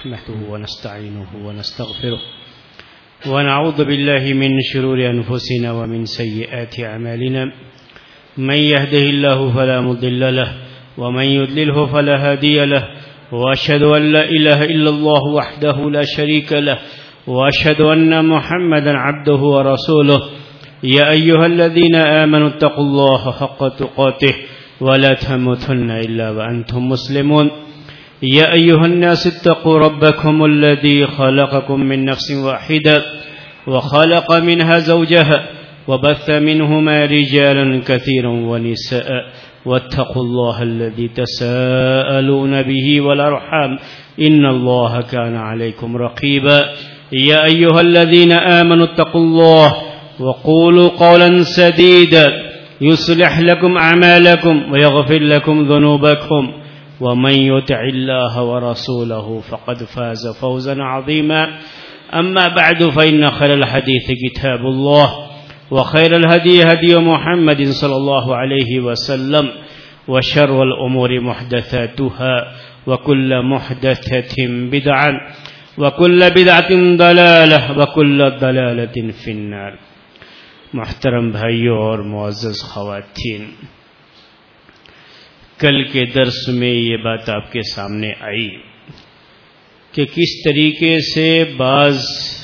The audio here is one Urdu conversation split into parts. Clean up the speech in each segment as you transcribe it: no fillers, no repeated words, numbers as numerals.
نحمده ونستعينه ونستغفره ونعوذ بالله من شرور أنفسنا ومن سيئات أعمالنا من يهده الله فلا مضل له ومن يضلله فلا هادي له وأشهد أن لا إله إلا الله وحده لا شريك له وأشهد أن محمدا عبده ورسوله يا أيها الذين آمنوا اتقوا الله حق تقاته ولا تموتن إلا وأنتم مسلمون يا أيها الناس اتقوا ربكم الذي خلقكم من نفس واحدة وخلق منها زوجها وبث منهما رجالا كثيرا ونساء واتقوا الله الذي تساءلون به والأرحام إن الله كان عليكم رقيبا يا أيها الذين آمنوا اتقوا الله وقولوا قولا سديدا يصلح لكم أعمالكم ويغفر لكم ذنوبكم ومن يطع الله ورسوله فقد فاز فوزا عظيما أما بعد فإن خير الحديث كتاب الله وخير الهدي هدي محمد صلى الله عليه وسلم وشر الأمور محدثاتها وكل محدثة بدعة وكل بدعة ضلالة وكل ضلالة في النار. محترم بھائیوں اور معزز خواتین، کل کے درس میں یہ بات آپ کے سامنے آئی کہ کس طریقے سے بعض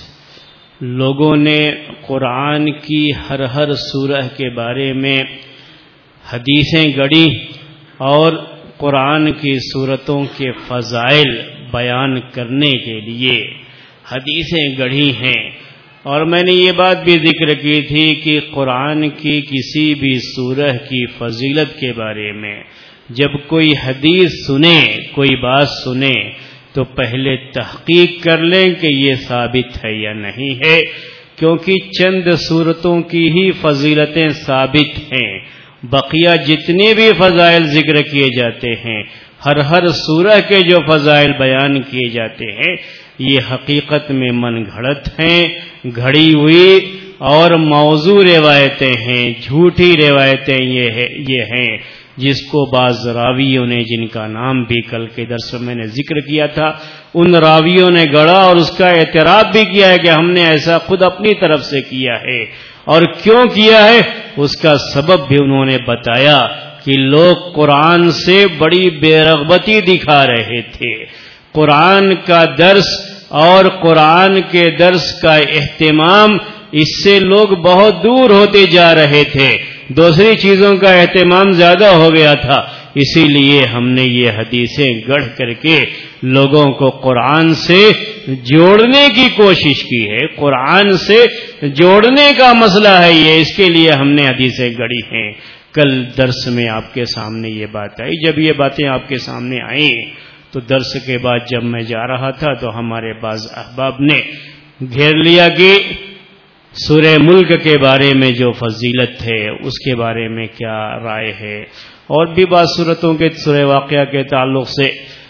لوگوں نے قرآن کی ہر سورہ کے بارے میں حدیثیں گڑھی اور قرآن کی سورتوں کے فضائل بیان کرنے کے لیے حدیثیں گڑھی ہیں. اور میں نے یہ بات بھی ذکر کی تھی کہ قرآن کی کسی بھی سورہ کی فضیلت کے بارے میں جب کوئی حدیث سنے، کوئی بات سنے، تو پہلے تحقیق کر لیں کہ یہ ثابت ہے یا نہیں ہے، کیونکہ چند سورتوں کی ہی فضیلتیں ثابت ہیں. بقیہ جتنے بھی فضائل ذکر کیے جاتے ہیں، ہر سورہ کے جو فضائل بیان کیے جاتے ہیں، یہ حقیقت میں من گھڑت ہیں، گھڑی ہوئی اور موضوع روایتیں ہیں، جھوٹی روایتیں یہ ہیں جس کو بعض راویوں نے، جن کا نام بھی کل کے درس میں نے ذکر کیا تھا، ان راویوں نے گڑھا اور اس کا اعتراف بھی کیا ہے کہ ہم نے ایسا خود اپنی طرف سے کیا ہے. اور کیوں کیا ہے اس کا سبب بھی انہوں نے بتایا کہ لوگ قرآن سے بڑی بے رغبتی دکھا رہے تھے. قرآن کا درس اور قرآن کے درس کا اہتمام، اس سے لوگ بہت دور ہوتے جا رہے تھے، دوسری چیزوں کا اہتمام زیادہ ہو گیا تھا. اسی لیے ہم نے یہ حدیثیں گڑھ کر کے لوگوں کو قرآن سے جوڑنے کی کوشش کی ہے. قرآن سے جوڑنے کا مسئلہ ہے یہ، اس کے لیے ہم نے حدیثیں گڑھی ہیں. کل درس میں آپ کے سامنے یہ بات آئی. جب یہ باتیں آپ کے سامنے آئیں تو درس کے بعد جب میں جا رہا تھا تو ہمارے بعض احباب نے گھیر لیا کہ سورہ ملک کے بارے میں جو فضیلت ہے اس کے بارے میں کیا رائے ہے، اور بھی بعض صورتوں کے سورہ واقعہ کے تعلق سے.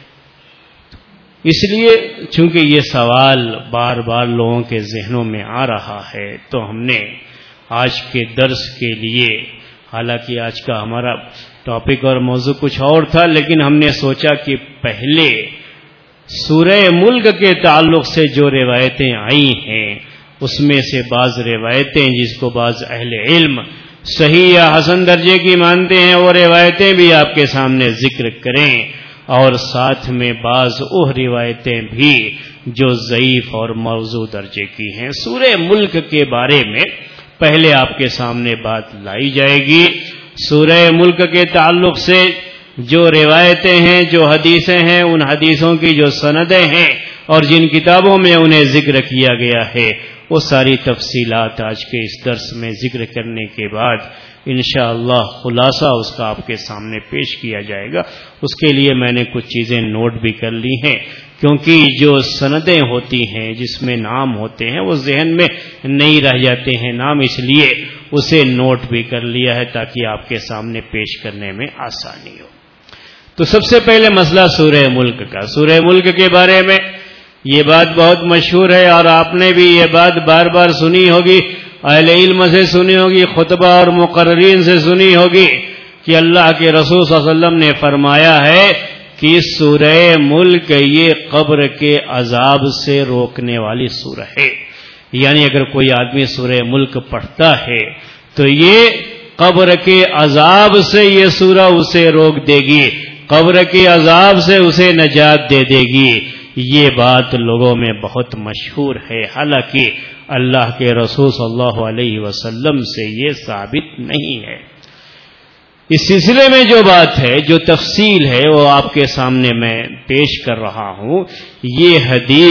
اس لیے چونکہ یہ سوال بار بار لوگوں کے ذہنوں میں آ رہا ہے تو ہم نے آج کے درس کے لیے، حالانکہ آج کا ہمارا ٹاپک اور موضوع کچھ اور تھا، لیکن ہم نے سوچا کہ پہلے سورہ ملک کے تعلق سے جو روایتیں آئی ہیں اس میں سے بعض روایتیں جس کو بعض اہل علم صحیح یا حسن درجے کی مانتے ہیں، وہ روایتیں بھی آپ کے سامنے ذکر کریں، اور ساتھ میں بعض وہ روایتیں بھی جو ضعیف اور موضوع درجے کی ہیں. سورہ ملک کے بارے میں پہلے آپ کے سامنے بات لائی جائے گی. سورہ ملک کے تعلق سے جو روایتیں ہیں، جو حدیثیں ہیں، ان حدیثوں کی جو سندیں ہیں اور جن کتابوں میں انہیں ذکر کیا گیا ہے، وہ ساری تفصیلات آج کے اس درس میں ذکر کرنے کے بعد انشاءاللہ خلاصہ اس کا آپ کے سامنے پیش کیا جائے گا. اس کے لیے میں نے کچھ چیزیں نوٹ بھی کر لی ہیں، کیونکہ جو سندیں ہوتی ہیں جس میں نام ہوتے ہیں وہ ذہن میں نہیں رہ جاتے ہیں نام، اس لیے اسے نوٹ بھی کر لیا ہے تاکہ آپ کے سامنے پیش کرنے میں آسانی ہو. تو سب سے پہلے مسئلہ سورہ ملک کا. سورہ ملک کے بارے میں یہ بات بہت مشہور ہے اور آپ نے بھی یہ بات بار بار سنی ہوگی، اہل علم سے سنی ہوگی، خطبہ اور مقررین سے سنی ہوگی کہ اللہ کے رسول صلی اللہ علیہ وسلم نے فرمایا ہے کہ سورہ ملک یہ قبر کے عذاب سے روکنے والی سورہ ہے. یعنی اگر کوئی آدمی سورہ ملک پڑھتا ہے تو یہ قبر کے عذاب سے یہ سورہ اسے روک دے گی، قبر کے عذاب سے اسے نجات دے دے گی. یہ بات لوگوں میں بہت مشہور ہے، حالانکہ اللہ کے رسول صلی اللہ علیہ وسلم سے یہ ثابت نہیں ہے. اس سلسلے میں جو بات ہے، جو تفصیل ہے، وہ آپ کے سامنے میں پیش کر رہا ہوں. یہ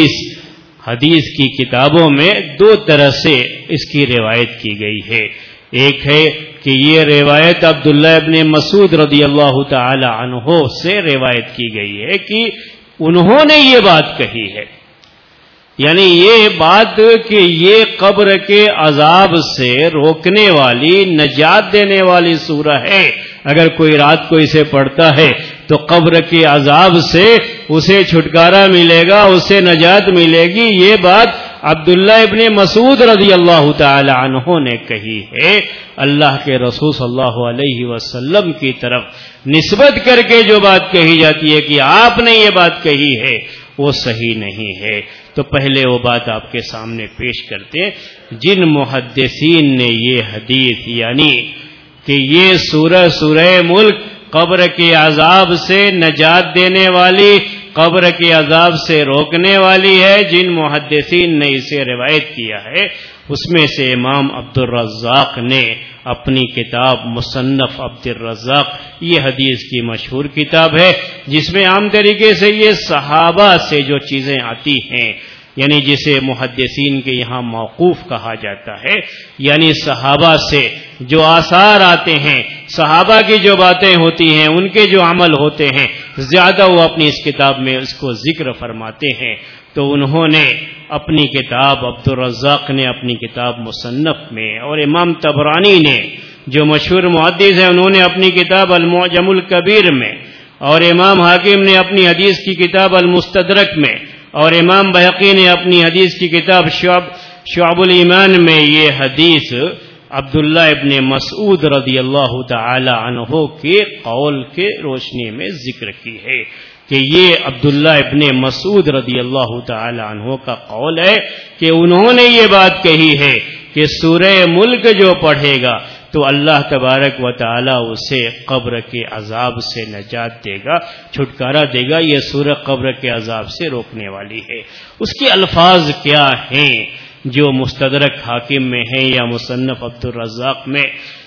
حدیث کی کتابوں میں دو طرح سے اس کی روایت کی گئی ہے. ایک ہے کہ یہ روایت عبداللہ ابن مسعود رضی اللہ تعالی عنہ سے روایت کی گئی ہے کہ انہوں نے یہ بات کہی ہے. یعنی یہ بات کہ یہ قبر کے عذاب سے روکنے والی، نجات دینے والی سورہ ہے. اگر کوئی رات کو اسے پڑھتا ہے تو قبر کے عذاب سے اسے چھٹکارا ملے گا، اسے نجات ملے گی. یہ بات عبداللہ ابن مسعود رضی اللہ تعالی عنہ نے کہی ہے. اللہ کے رسول صلی اللہ علیہ وسلم کی طرف نسبت کر کے جو بات کہی جاتی ہے کہ آپ نے یہ بات کہی ہے، وہ صحیح نہیں ہے. تو پہلے وہ بات آپ کے سامنے پیش کرتے ہیں. جن محدثین نے یہ حدیث، یعنی کہ یہ سورہ ملک قبر کے عذاب سے نجات دینے والی، قبر کے عذاب سے روکنے والی ہے، جن محدثین نے اسے روایت کیا ہے اس میں سے امام عبد الرزاق نے اپنی کتاب مصنف عبد الرزاق، یہ حدیث کی مشہور کتاب ہے جس میں عام طریقے سے یہ صحابہ سے جو چیزیں آتی ہیں، یعنی جسے محدثین کے یہاں موقوف کہا جاتا ہے، یعنی صحابہ سے جو آثار آتے ہیں، صحابہ کی جو باتیں ہوتی ہیں، ان کے جو عمل ہوتے ہیں، زیادہ وہ اپنی اس کتاب میں اس کو ذکر فرماتے ہیں. تو انہوں نے اپنی کتاب، عبد الرزاق نے اپنی کتاب مصنف میں، اور امام طبرانی نے جو مشہور محدث ہیں انہوں نے اپنی کتاب المعجم الکبیر میں، اور امام حاکم نے اپنی حدیث کی کتاب المستدرک میں، اور امام بہقی نے اپنی حدیث کی کتاب شعب الایمان میں یہ حدیث عبداللہ ابن مسعود رضی اللہ تعالی عنہ کے قول کے روشنی میں ذکر کی ہے کہ یہ عبداللہ ابن مسعود رضی اللہ تعالی عنہ کا قول ہے کہ انہوں نے یہ بات کہی ہے کہ سورہ ملک جو پڑھے گا تو اللہ تبارک و تعالی اسے قبر کے عذاب سے نجات دے گا، چھٹکارا دے گا. یہ سورہ قبر کے عذاب سے روکنے والی ہے. اس کے الفاظ کیا ہیں جو مستدرک حاکم میں ہیں یا مصنف عبد الرزاق میں؟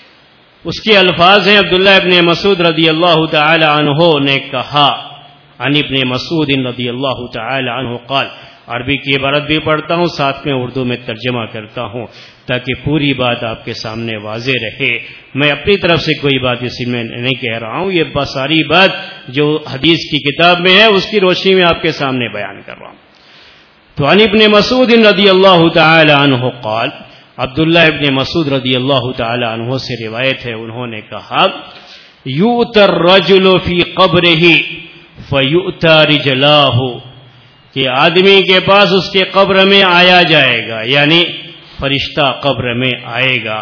اس کے الفاظ ہیں، عبداللہ ابن مسعود رضی اللہ تعالی عنہ نے کہا، عن ابن مسعود رضی اللہ تعالی عنہ قال. عربی کی عبارت بھی پڑھتا ہوں، ساتھ میں اردو میں ترجمہ کرتا ہوں تاکہ پوری بات آپ کے سامنے واضح رہے. میں اپنی طرف سے کوئی بات اسی میں نہیں کہہ رہا ہوں، یہ ساری بات جو حدیث کی کتاب میں ہے اس کی روشنی میں آپ کے سامنے بیان کر رہا ہوں. تو عن ابن مسعود رضی اللہ تعالی عنہ قال، عبداللہ ابن مسعود رضی اللہ تعالی عنہ سے روایت ہے، انہوں نے کہا، یؤتی الرجل فی قبرہ فیؤتی رجلاہ، کہ آدمی کے پاس اس کے قبر میں آیا جائے گا، یعنی فرشتہ قبر میں آئے گا.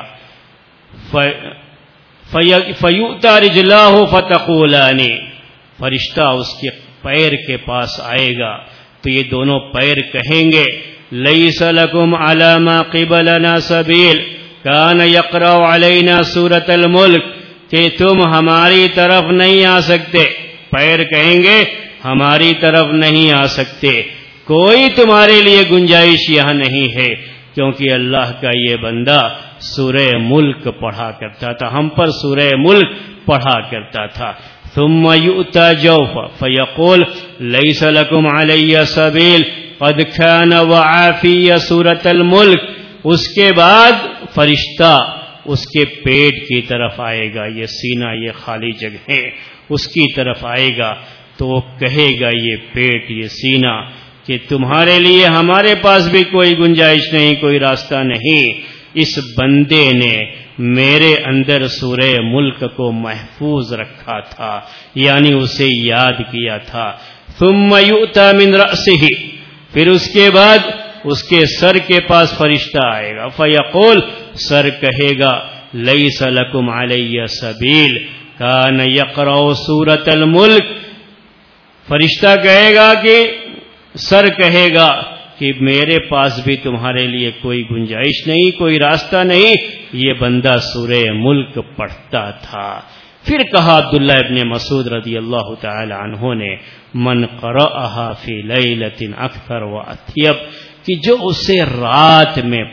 فیؤتی رجلاہ فتقولان، فرشتہ اس کے پیر کے پاس آئے گا تو یہ دونوں پیر کہیں گے، لیس لکم علی ما قبلنا سبیل کان یقرأ علینا سورۃ الملک، کہ تم ہماری طرف نہیں آ سکتے. پیر کہیں گے ہماری طرف نہیں آ سکتے، کوئی تمہارے لیے گنجائش یہاں نہیں ہے، کیونکہ اللہ کا یہ بندہ سورہ ملک پڑھا کرتا تھا، ہم پر سورہ ملک پڑھا کرتا تھا. ثم یؤتی جوف فیقول لیس لکم علی سبیل قد کان وعافی سورۃ الملک. اس کے بعد فرشتہ اس کے پیٹ کی طرف آئے گا، یہ سینہ، یہ خالی جگہ اس کی طرف آئے گا تو وہ کہے گا یہ پیٹ، یہ سینہ، کہ تمہارے لیے ہمارے پاس بھی کوئی گنجائش نہیں، کوئی راستہ نہیں. اس بندے نے میرے اندر سورہ ملک کو محفوظ رکھا تھا، یعنی اسے یاد کیا تھا. ثم یؤتی من رأسہ، پھر اس کے بعد اس کے سر کے پاس فرشتہ آئے گا. فیقول، سر کہے گا، لیس لکم علی سبیل کان یقرأ سورۃ الملک، فرشتہ کہے گا کہ سر کہے گا کہ میرے پاس بھی تمہارے لیے کوئی گنجائش نہیں، کوئی راستہ نہیں، یہ بندہ سورہ ملک پڑھتا تھا۔ پھر کہا عبداللہ ابن مسعود رضی اللہ تعالی عنہ نے من قرأها فی لیلۃ اکثر و اطیب، کہ جو اسے رات میں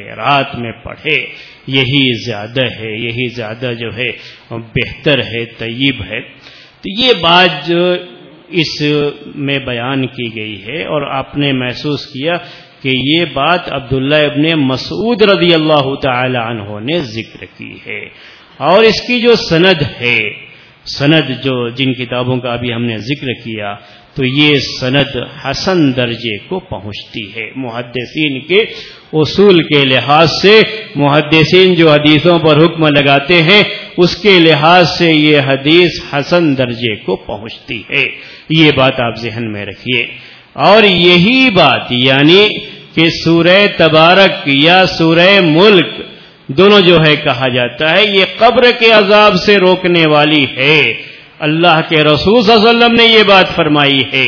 پڑھے یہی زیادہ ہے، یہی زیادہ جو ہے بہتر ہے، طیب ہے۔ تو یہ بات جو اس میں بیان کی گئی ہے، اور آپ نے محسوس کیا کہ یہ بات عبداللہ ابن مسعود رضی اللہ تعالی عنہ نے ذکر کی ہے، اور اس کی جو سند ہے، سند جو جن کتابوں کا ابھی ہم نے ذکر کیا، تو یہ سند حسن درجے کو پہنچتی ہے۔ محدثین کے اصول کے لحاظ سے، محدثین جو حدیثوں پر حکم لگاتے ہیں اس کے لحاظ سے یہ حدیث حسن درجے کو پہنچتی ہے، یہ بات آپ ذہن میں رکھیے۔ اور یہی بات یعنی کہ سورہ تبارک یا سورہ ملک دونوں جو ہے کہا جاتا ہے یہ قبر کے عذاب سے روکنے والی ہے۔ اللہ کے رسول صلی اللہ علیہ وسلم نے یہ بات فرمائی ہے۔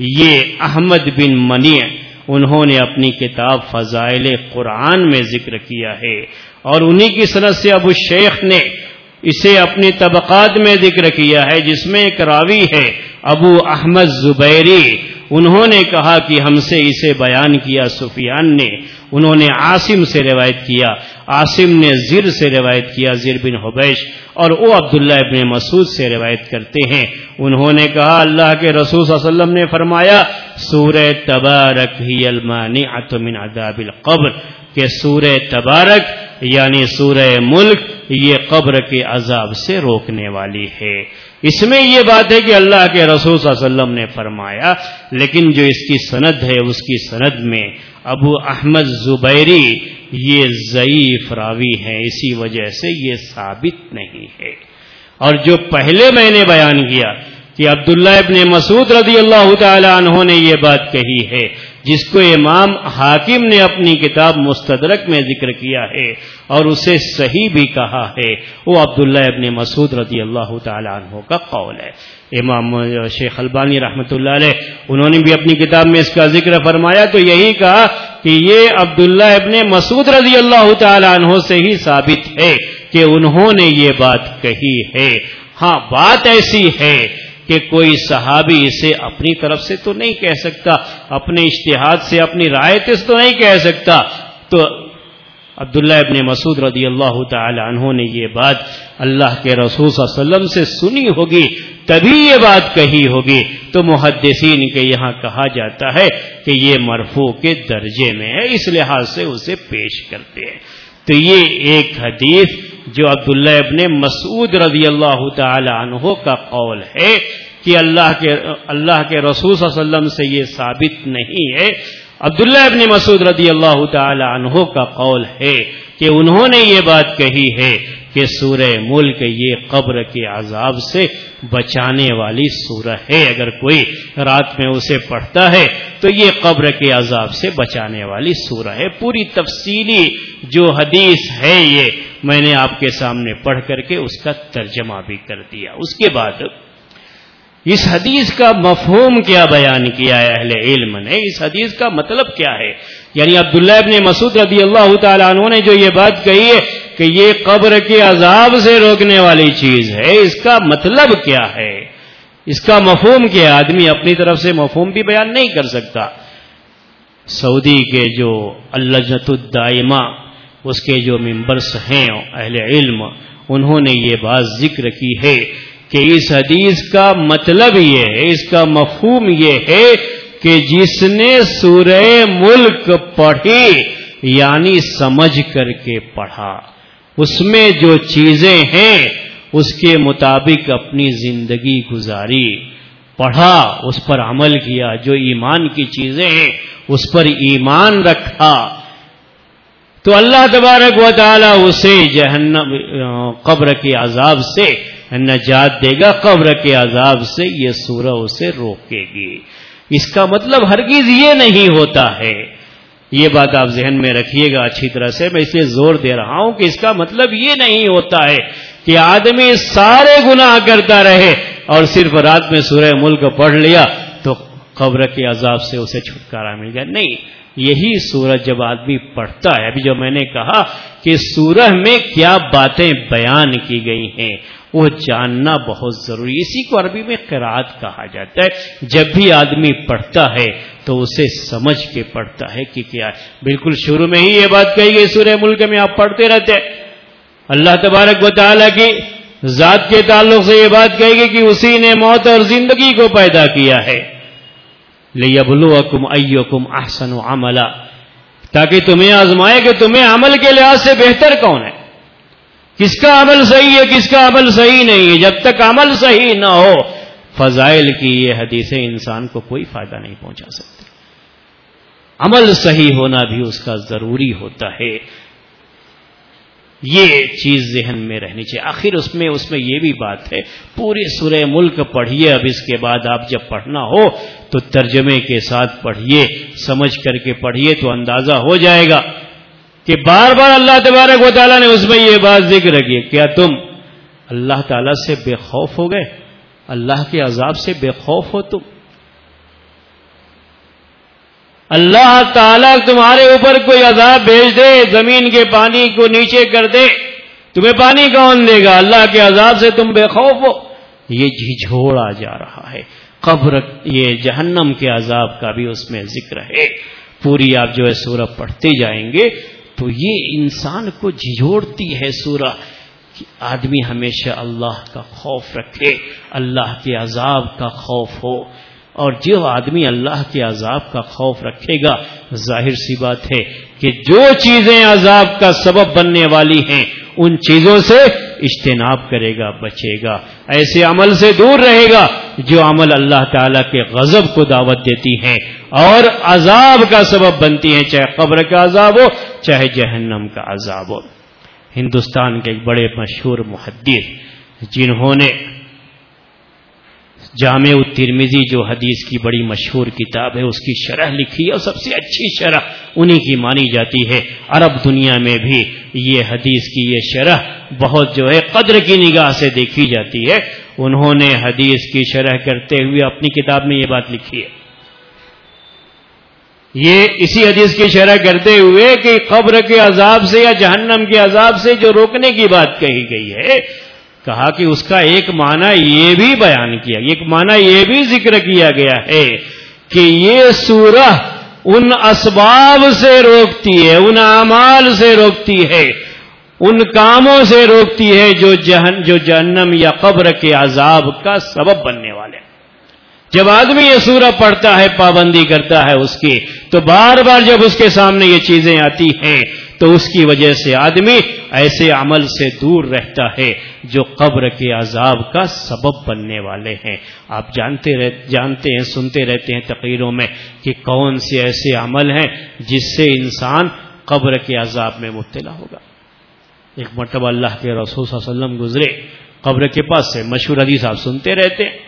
یہ احمد بن منیع انہوں نے اپنی کتاب فضائل قرآن میں ذکر کیا ہے، اور انہی کی سند سے ابو شیخ نے اسے اپنی طبقات میں ذکر کیا ہے، جس میں ایک راوی ہے ابو احمد زبیری، انہوں نے کہا کہ ہم سے اسے بیان کیا سفیان نے، انہوں نے عاصم سے روایت کیا، عاصم نے زر سے روایت کیا، زر بن حبیش، اور وہ عبداللہ ابن مسعود سے روایت کرتے ہیں۔ انہوں نے کہا اللہ کے رسول صلی اللہ علیہ وسلم نے فرمایا سورہ تبارک ہی المانعۃ من عذاب القبر، کہ سورہ تبارک یعنی سورہ ملک یہ قبر کے عذاب سے روکنے والی ہے۔ اس میں یہ بات ہے کہ اللہ کے رسول صلی اللہ علیہ وسلم نے فرمایا، لیکن جو اس کی سند ہے اس کی سند میں ابو احمد زبیری یہ ضعیف راوی ہیں، اسی وجہ سے یہ ثابت نہیں ہے۔ اور جو پہلے میں نے بیان کیا کہ عبداللہ ابن مسعود رضی اللہ تعالی عنہ نے یہ بات کہی ہے، جس کو امام حاکم نے اپنی کتاب مستدرک میں ذکر کیا ہے اور اسے صحیح بھی کہا ہے، وہ عبداللہ ابن مسعود رضی اللہ تعالی عنہ کا قول ہے۔ امام شیخ البانی رحمۃ اللہ علیہ انہوں نے بھی اپنی کتاب میں اس کا ذکر فرمایا تو یہی کہا کہ یہ عبداللہ ابن مسعود رضی اللہ تعالی عنہ سے ہی ثابت ہے کہ انہوں نے یہ بات کہی ہے۔ ہاں بات ایسی ہے کہ کوئی صحابی اسے اپنی طرف سے تو نہیں کہہ سکتا، اپنے اجتہاد سے اپنی رائے سے تو نہیں کہہ سکتا، تو عبداللہ ابن مسعود رضی اللہ تعالی عنہ نے یہ بات اللہ کے رسول صلی اللہ علیہ وسلم سے سنی ہوگی تبھی یہ بات کہی ہوگی، تو محدثین کے یہاں کہا جاتا ہے کہ یہ مرفوع کے درجے میں ہے، اس لحاظ سے اسے پیش کرتے ہیں۔ تو یہ ایک حدیث جو عبداللہ ابن مسعود رضی اللہ تعالی عنہ کا قول ہے کہ اللہ کے رسول صلی اللہ علیہ وسلم سے یہ ثابت نہیں ہے، عبداللہ ابن مسعود رضی اللہ تعالی عنہ کا قول ہے کہ انہوں نے یہ بات کہی ہے کہ سورہ ملک یہ قبر کے عذاب سے بچانے والی سورہ ہے، اگر کوئی رات میں اسے پڑھتا ہے تو یہ قبر کے عذاب سے بچانے والی سورہ ہے۔ پوری تفصیلی جو حدیث ہے یہ میں نے آپ کے سامنے پڑھ کر کے اس کا ترجمہ بھی کر دیا۔ اس کے بعد اس حدیث کا مفہوم کیا بیان کیا ہے اہل علم نے، اس حدیث کا مطلب کیا ہے، یعنی عبداللہ ابن مسعود رضی اللہ تعالی عنہ نے جو یہ بات کہی ہے کہ یہ قبر کے عذاب سے روکنے والی چیز ہے، اس کا مطلب کیا ہے، اس کا مفہوم کیا ہے؟ آدمی اپنی طرف سے مفہوم بھی بیان نہیں کر سکتا۔ سعودی کے جو اللجنۃ الدائمہ اس کے جو ممبرس ہیں اہل علم، انہوں نے یہ بات ذکر کی ہے کہ اس حدیث کا مطلب یہ ہے، اس کا مفہوم یہ ہے کہ جس نے سورہ ملک پڑھی یعنی سمجھ کر کے پڑھا، اس میں جو چیزیں ہیں اس کے مطابق اپنی زندگی گزاری، پڑھا اس پر عمل کیا، جو ایمان کی چیزیں ہیں اس پر ایمان رکھا، تو اللہ تبارک و تعالی اسے جہنم قبر کے عذاب سے نجات دے گا، قبر کے عذاب سے یہ سورہ اسے روکے گی۔ اس کا مطلب ہرگز یہ نہیں ہوتا ہے، یہ بات آپ ذہن میں رکھیے گا اچھی طرح سے، میں اس لیے زور دے رہا ہوں کہ اس کا مطلب یہ نہیں ہوتا ہے کہ آدمی سارے گناہ کرتا رہے اور صرف رات میں سورہ ملک پڑھ لیا تو قبر کے عذاب سے اسے چھٹکارا مل گیا. نہیں، یہی سورہ جب آدمی پڑھتا ہے، ابھی جو میں نے کہا کہ سورہ میں کیا باتیں بیان کی گئی ہیں وہ جاننا بہت ضروری. اسی کو عربی میں قرات کہا جاتا ہے. جب بھی آدمی پڑھتا ہے تو اسے سمجھ کے پڑھتا ہے کہ کیا ہے. بالکل شروع میں ہی یہ بات کہی گئی سورہ ملک میں، آپ پڑھتے رہتے ہیں اللہ تبارک و تعالیٰ کی ذات کے تعلق سے یہ بات کہی گئی کہ اسی نے موت اور زندگی کو پیدا کیا ہے لِيَبْلُوَكُمْ أَيُّكُمْ أَحْسَنُ عَمَلًا، تاکہ تمہیں آزمائے کہ تمہیں عمل کے لحاظ سے بہتر کون ہے، کس کا عمل صحیح ہے کس کا عمل صحیح نہیں ہے. جب تک عمل صحیح نہ ہو فضائل کی یہ حدیثیں انسان کو کوئی فائدہ نہیں پہنچا سکتی. عمل صحیح ہونا بھی اس کا ضروری ہوتا ہے. یہ چیز ذہن میں رہنی چاہیے. آخر اس میں یہ بھی بات ہے، پوری سورہ ملک پڑھیے. اب اس کے بعد آپ جب پڑھنا ہو تو ترجمے کے ساتھ پڑھیے، سمجھ کر کے پڑھیے تو اندازہ ہو جائے گا کہ بار بار اللہ تبارک و تعالیٰ نے اس میں یہ بات ذکر کی. کیا تم اللہ تعالیٰ سے بے خوف ہو گئے؟ اللہ کے عذاب سے بے خوف ہو تم؟ اللہ تعالیٰ تمہارے اوپر کوئی عذاب بھیج دے، زمین کے پانی کو نیچے کر دے، تمہیں پانی کون دے گا؟ اللہ کے عذاب سے تم بے خوف ہو؟ یہ جھجھوڑا جا رہا ہے. قبر، یہ جہنم کے عذاب کا بھی اس میں ذکر ہے. پوری آپ جو ہے سورہ پڑھتے جائیں گے تو یہ انسان کو جھجھوڑتی ہے سورہ کہ آدمی ہمیشہ اللہ کا خوف رکھے، اللہ کے عذاب کا خوف ہو. اور جو آدمی اللہ کے عذاب کا خوف رکھے گا، ظاہر سی بات ہے کہ جو چیزیں عذاب کا سبب بننے والی ہیں ان چیزوں سے اجتناب کرے گا، بچے گا، ایسے عمل سے دور رہے گا جو عمل اللہ تعالیٰ کے غضب کو دعوت دیتی ہیں اور عذاب کا سبب بنتی ہیں، چاہے قبر کا عذاب ہو چاہے جہنم کا عذاب ہو. ہندوستان کے ایک بڑے مشہور محدث جنہوں نے جامع الترمذی جو حدیث کی بڑی مشہور کتاب ہے اس کی شرح لکھی ہے، اور سب سے اچھی شرح انہی کی مانی جاتی ہے. عرب دنیا میں بھی یہ حدیث کی یہ شرح بہت جو ہے قدر کی نگاہ سے دیکھی جاتی ہے. انہوں نے حدیث کی شرح کرتے ہوئے اپنی کتاب میں یہ بات لکھی ہے. یہ اسی حدیث کی شرح کرتے ہوئے کہ قبر کے عذاب سے یا جہنم کے عذاب سے جو روکنے کی بات کہی گئی ہے، کہا کہ اس کا ایک معنی یہ بھی بیان کیا، ایک معنی یہ بھی ذکر کیا گیا ہے کہ یہ سورہ ان اسباب سے روکتی ہے، ان اعمال سے روکتی ہے، ان کاموں سے روکتی ہے جو جہنم یا قبر کے عذاب کا سبب بننے والے ہیں. جب آدمی یہ سورہ پڑھتا ہے، پابندی کرتا ہے اس کی، تو بار بار جب اس کے سامنے یہ چیزیں آتی ہیں تو اس کی وجہ سے آدمی ایسے عمل سے دور رہتا ہے جو قبر کے عذاب کا سبب بننے والے ہیں. آپ جانتے ہیں، سنتے رہتے ہیں تقریروں میں کہ کون سے ایسے عمل ہیں جس سے انسان قبر کے عذاب میں مبتلا ہوگا. ایک مرتبہ اللہ کے رسول صلی اللہ علیہ وسلم گزرے قبر کے پاس سے، مشہور حدیث آپ سنتے رہتے ہیں.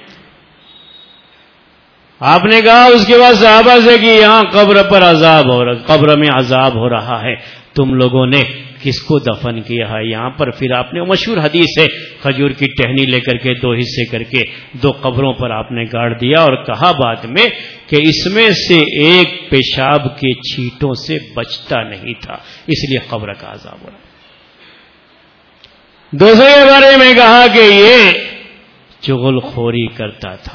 آپ نے کہا اس کے بعد صحابہ سے کہ یہاں قبر پر عذاب ہو رہا، قبر میں عذاب ہو رہا ہے، تم لوگوں نے کس کو دفن کیا ہے یہاں پر؟ پھر آپ نے، مشہور حدیث ہے، کھجور کی ٹہنی لے کر کے 2 حصے کر کے 2 قبروں پر آپ نے گاڑ دیا، اور کہا بعد میں کہ اس میں سے ایک پیشاب کے چھینٹوں سے بچتا نہیں تھا، اس لیے قبر کا عذاب ہو رہا. دوسرے کے بارے میں کہا کہ یہ چغل خوری کرتا تھا.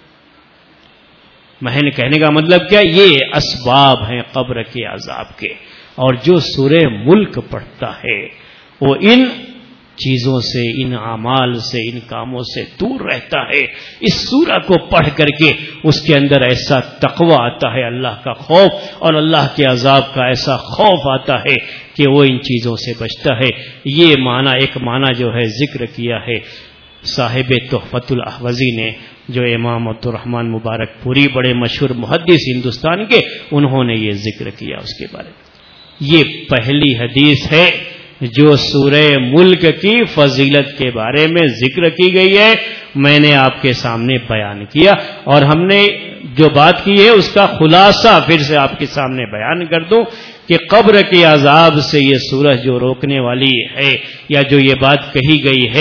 میں نے کہنے کا مطلب کیا، یہ اسباب ہیں قبر کے عذاب کے، اور جو سورہ ملک پڑھتا ہے وہ ان چیزوں سے، ان اعمال سے، ان کاموں سے دور رہتا ہے. اس سورہ کو پڑھ کر کے اس کے اندر ایسا تقوی آتا ہے، اللہ کا خوف، اور اللہ کے عذاب کا ایسا خوف آتا ہے کہ وہ ان چیزوں سے بچتا ہے. یہ معنی، ایک معنی جو ہے ذکر کیا ہے صاحب تحفۃ الاحوزی نے، جو امام عبد الرحمن مبارک پوری بڑے مشہور محدث ہندوستان کے، انہوں نے یہ ذکر کیا اس کے بارے میں. یہ پہلی حدیث ہے جو سورہ ملک کی فضیلت کے بارے میں ذکر کی گئی ہے. میں نے آپ کے سامنے بیان کیا، اور ہم نے جو بات کی ہے اس کا خلاصہ پھر سے آپ کے سامنے بیان کر دوں کہ قبر کے عذاب سے یہ سورہ جو روکنے والی ہے، یا جو یہ بات کہی گئی ہے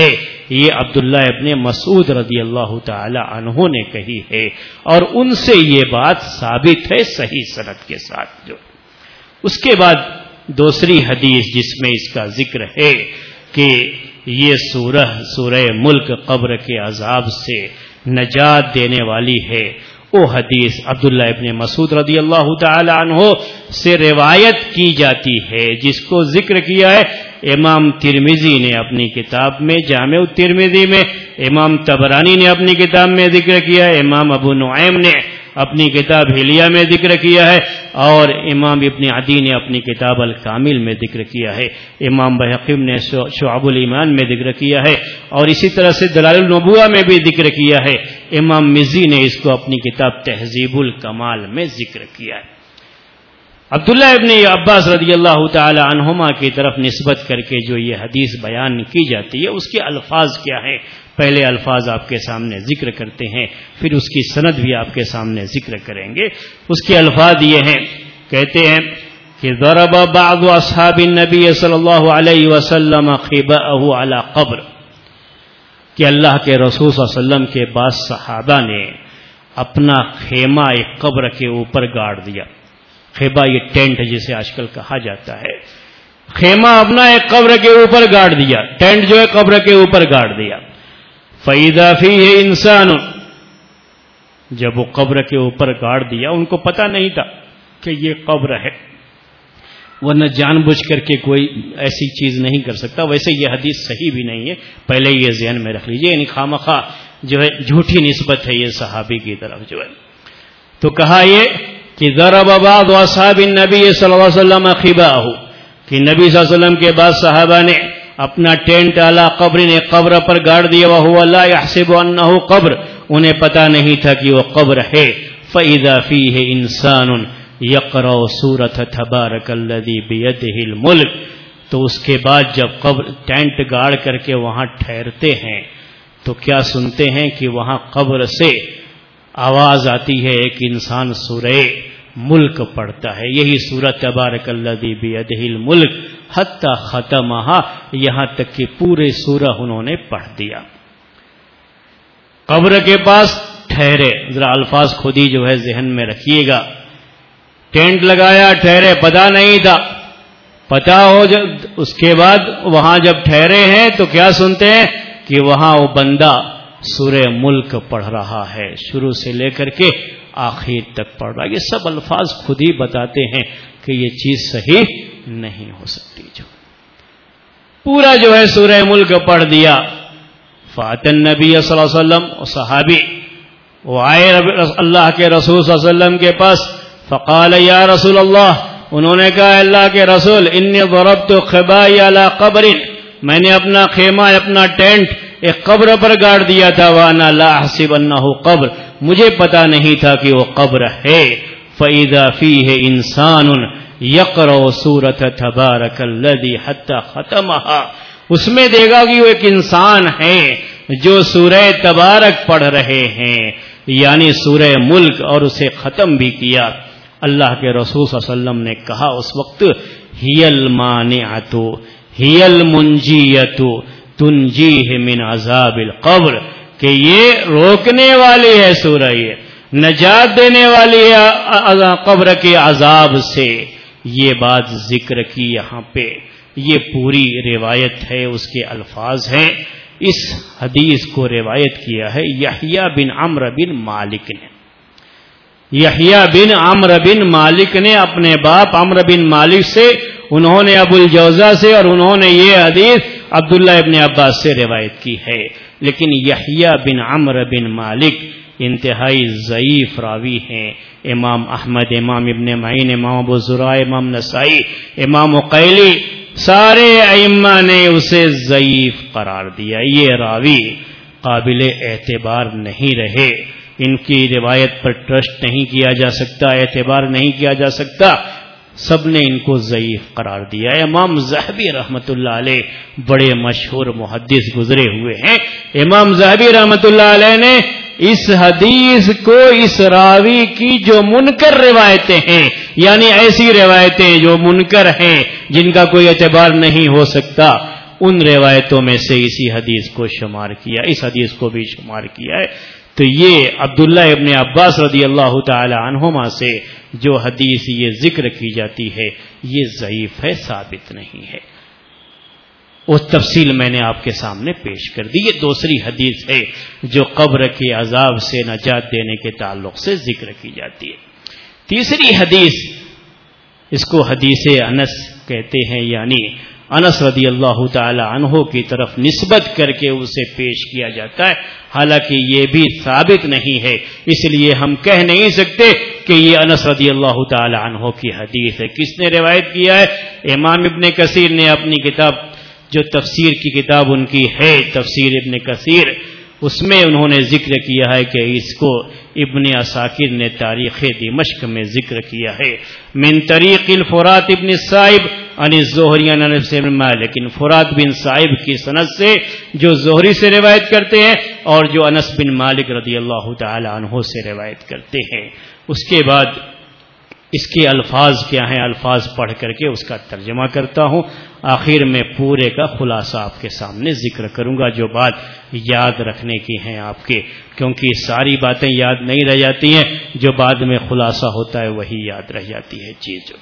یہ عبداللہ ابن مسعود رضی اللہ تعالی عنہ نے کہی ہے، اور ان سے یہ بات ثابت ہے صحیح سند کے ساتھ۔ جو اس کے بعد دوسری حدیث جس میں اس کا ذکر ہے کہ یہ سورہ ملک قبر کے عذاب سے نجات دینے والی ہے، وہ حدیث عبداللہ ابن مسعود رضی اللہ تعالی عنہ سے روایت کی جاتی ہے، جس کو ذکر کیا ہے امام ترمذی نے اپنی کتاب میں جامع الترمذی میں، امام طبرانی نے اپنی کتاب میں ذکر کیا ہے، امام ابو نعیم نے اپنی کتاب حلیہ میں ذکر کیا ہے، اور امام ابن عدی نے اپنی کتاب الکامل میں ذکر کیا ہے، امام بہقی نے شعب الایمان میں ذکر کیا ہے، اور اسی طرح سے دلائل النبوہ میں بھی ذکر کیا ہے، امام مزی نے اس کو اپنی کتاب تہذیب الکمال میں ذکر کیا ہے۔ عبداللہ ابن عباس رضی اللہ تعالی عنہما کی طرف نسبت کر کے جو یہ حدیث بیان کی جاتی ہے، اس کے الفاظ کیا ہیں؟ پہلے الفاظ آپ کے سامنے ذکر کرتے ہیں، پھر اس کی سند بھی آپ کے سامنے ذکر کریں گے۔ اس کے الفاظ یہ ہیں، کہتے ہیں کہ ضرب بعض اصحاب النبی صلی اللہ علیہ وسلم خباءه على قبر، کہ اللہ کے رسول صلی اللہ علیہ وسلم کے بعض صحابہ نے اپنا خیمہ ایک قبر کے اوپر گاڑ دیا۔ خیمہ یہ ٹینٹ جسے آج کل کہا جاتا ہے، خیمہ اپنا ایک قبر کے اوپر گاڑ دیا، ٹینٹ جو ہے قبر کے اوپر گاڑ دیا۔ فَإِذَا فِيهِ إِنسَانٌ، جب وہ قبر کے اوپر گاڑ دیا، ان کو پتہ نہیں تھا کہ یہ قبر ہے، ورنہ جان بوجھ کر کے کوئی ایسی چیز نہیں کر سکتا۔ ویسے یہ حدیث صحیح بھی نہیں ہے، پہلے یہ ذہن میں رکھ لیجئے، یعنی خامخواہ جو ہے جھوٹی نسبت ہے یہ صحابی کی طرف جو ہے۔ تو کہا یہ کہ ضرب بعض اصحاب النبی صلی اللہ علیہ وسلم خباءه، کہ نبی صلی اللہ علیہ وسلم کے بعد صحابہ نے اپنا ٹینٹ اعلی قبر نے قبر پر گاڑ دیا، وهو لا يحسب انه قبر، انہیں پتہ نہیں تھا کہ وہ قبر ہے۔ فاذا فيه انسان يقرأ سورة تبارك الذي بيده الملك، تو اس کے بعد جب قبر ٹینٹ گاڑ کر کے وہاں ٹھہرتے ہیں تو کیا سنتے ہیں کہ وہاں قبر سے آواز آتی ہے، ایک انسان سورہ ملک پڑھتا ہے، یہی سورۃ تبارک الذی بیدہ الملک، حتی ختمہا، یہاں تک کہ پورے سورہ انہوں نے پڑھ دیا۔ قبر کے پاس ٹھہرے، ذرا الفاظ خود ہی جو ہے ذہن میں رکھیے گا، ٹینٹ لگایا، ٹھہرے، پتہ نہیں تھا، پتہ ہو اس کے بعد وہاں جب ٹھہرے ہیں تو کیا سنتے ہیں کہ وہاں وہ بندہ سورہ ملک پڑھ رہا ہے، شروع سے لے کر کے آخر تک پڑھ رہا ہے۔ یہ سب الفاظ خود ہی بتاتے ہیں کہ یہ چیز صحیح نہیں ہو سکتی۔ جو پورا جو ہے سورہ ملک پڑھ دیا، فات النبی صلی اللہ علیہ وسلم، صحابی وہ آئے اللہ کے رسول صلی اللہ علیہ وسلم کے پاس، فقال یا رسول اللہ، انہوں نے کہا اللہ کے رسول، انی ضربت خبائی علی قبر، میں نے اپنا خیمہ اپنا ٹینٹ ایک قبر پر گاڑ دیا تھا، وانا لا احسب انہ قبر، مجھے پتا نہیں تھا کہ وہ قبر ہے۔ فاذا فیہ انسان یقرأ سورۃ تبارک الذی حتی ختمہا، اس میں دیکھا کہ وہ ایک انسان ہے جو سورہ تبارک پڑھ رہے ہیں، یعنی سورہ ملک، اور اسے ختم بھی کیا۔ اللہ کے رسول صلی اللہ علیہ وسلم نے کہا اس وقت، ہی المانعۃ ہی المنجیۃ تنجیہ من عذاب القبر، کہ یہ روکنے والی ہے سورہ، یہ نجات دینے والی ہے قبر کے عذاب سے۔ یہ بات ذکر کی یہاں پہ، یہ پوری روایت ہے، اس کے الفاظ ہیں۔ اس حدیث کو روایت کیا ہے یحییٰ بن عمرو بن مالک نے۔ یحییٰ بن عمرو بن مالک نے اپنے باپ عمرو بن مالک سے، انہوں نے ابو الجوزہ سے، اور انہوں نے یہ حدیث عبداللہ ابن عباس سے روایت کی ہے۔ لیکن یحییٰ بن عمرو بن مالک انتہائی ضعیف راوی ہیں۔ امام احمد، امام ابن معین، امام ابو زرع، امام نسائی، امام عقیلی، سارے ائمہ نے اسے ضعیف قرار دیا۔ یہ راوی قابل اعتبار نہیں رہے، ان کی روایت پر ٹرسٹ نہیں کیا جا سکتا، اعتبار نہیں کیا جا سکتا، سب نے ان کو ضعیف قرار دیا۔ امام ذہبی رحمت اللہ علیہ بڑے مشہور محدث گزرے ہوئے ہیں، امام ذہبی رحمت اللہ علیہ نے اس حدیث کو، اس راوی کی جو منکر روایتیں ہیں، یعنی ایسی روایتیں جو منکر ہیں، جن کا کوئی اعتبار نہیں ہو سکتا، ان روایتوں میں سے اسی حدیث کو شمار کیا، اس حدیث کو بھی شمار کیا ہے۔ تو یہ عبداللہ ابن عباس رضی اللہ تعالی عنہما سے جو حدیث یہ ذکر کی جاتی ہے یہ ضعیف ہے، ثابت نہیں ہے۔ وہ تفصیل میں نے آپ کے سامنے پیش کر دی۔ یہ دوسری حدیث ہے جو قبر کے عذاب سے نجات دینے کے تعلق سے ذکر کی جاتی ہے۔ تیسری حدیث، اس کو حدیث انس کہتے ہیں، یعنی انس رضی اللہ تعالی عنہ کی طرف نسبت کر کے اسے پیش کیا جاتا ہے، حالانکہ یہ بھی ثابت نہیں ہے، اس لیے ہم کہہ نہیں سکتے کہ یہ انس رضی اللہ تعالی عنہ کی حدیث ہے۔ کس نے روایت کیا ہے؟ امام ابن کثیر نے اپنی کتاب، جو تفسیر کی کتاب ان کی ہے تفسیر ابن کثیر، اس میں انہوں نے ذکر کیا ہے کہ اس کو ابن عساکر نے تاریخ دمشق میں ذکر کیا ہے، من طریق الفرات ابن صائب عن الزہری عن انس بن مالک، فرات بن صائب کی سند سے جو زہری سے روایت کرتے ہیں اور جو انس بن مالک رضی اللہ تعالی عنہ سے روایت کرتے ہیں۔ اس کے بعد اس کے الفاظ کیا ہیں، الفاظ پڑھ کر کے اس کا ترجمہ کرتا ہوں، آخر میں پورے کا خلاصہ آپ کے سامنے ذکر کروں گا، جو بات یاد رکھنے کی ہیں آپ کے، کیونکہ ساری باتیں یاد نہیں رہ جاتی ہیں، جو بعد میں خلاصہ ہوتا ہے وہی یاد رہ جاتی ہے چیز۔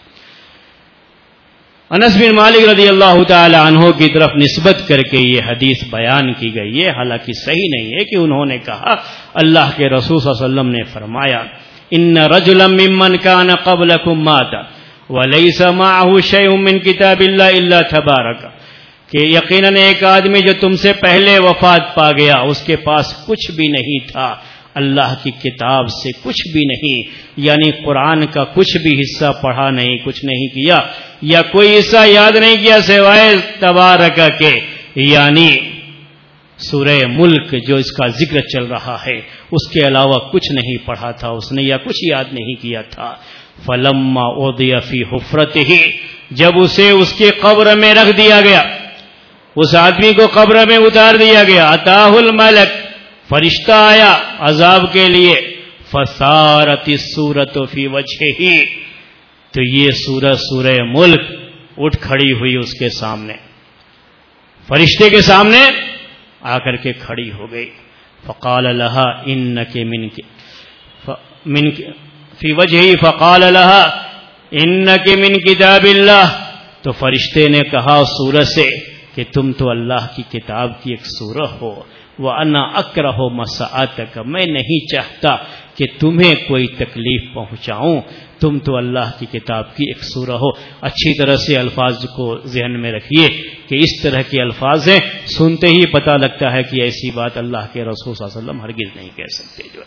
انس بن مالک رضی اللہ تعالی عنہ کی طرف نسبت کر کے یہ حدیث بیان کی گئی ہے، حالانکہ صحیح نہیں ہے کہ انہوں نے کہا اللہ کے رسول صلی اللہ علیہ وسلم نے فرمایا ان رجلا ممن كان قبلكم مات وليس معه شيء من كتاب الله الا تبارك، کہ یقیناً ایک آدمی جو تم سے پہلے وفات پا گیا اس کے پاس کچھ بھی نہیں تھا، اللہ کی کتاب سے کچھ بھی نہیں، یعنی قرآن کا کچھ بھی حصہ پڑھا نہیں، کچھ نہیں کیا، یا کوئی حصہ یاد نہیں کیا سوائے تبارک کے، یعنی سورہ ملک جو اس کا ذکر چل رہا ہے اس کے علاوہ کچھ نہیں پڑھا تھا اس نے، یا کچھ یاد نہیں کیا تھا۔ فلما اوضی فی حفرتہ، جب اسے اس کے قبر میں رکھ دیا گیا، اس آدمی کو قبر میں اتار دیا گیا، اتاہ الملک، فرشتہ آیا عذاب کے لیے، فصارت السورۃ فی وجہہ، تو یہ سورہ ملک اٹھ کھڑی ہوئی اس کے سامنے، فرشتے کے سامنے آ کر کے کھڑی ہو گئی۔ فقال لها انک من فی وجہی، فقال لها انک من کتاب اللہ، تو فرشتے نے کہا سورہ سے کہ تم تو اللہ کی کتاب کی ایک سورہ ہو، وَأَنَا أَكْرَهُ مَسَاءَتَكَ، میں نہیں چاہتا کہ تمہیں کوئی تکلیف پہنچاؤں، تم تو اللہ کی کتاب کی ایک سورہ ہو۔ اچھی طرح سے الفاظ کو ذہن میں رکھیے کہ اس طرح کے الفاظ ہیں، سنتے ہی پتہ لگتا ہے کہ ایسی بات اللہ کے رسول صلی اللہ علیہ وسلم ہرگز نہیں کہہ سکتے۔ جو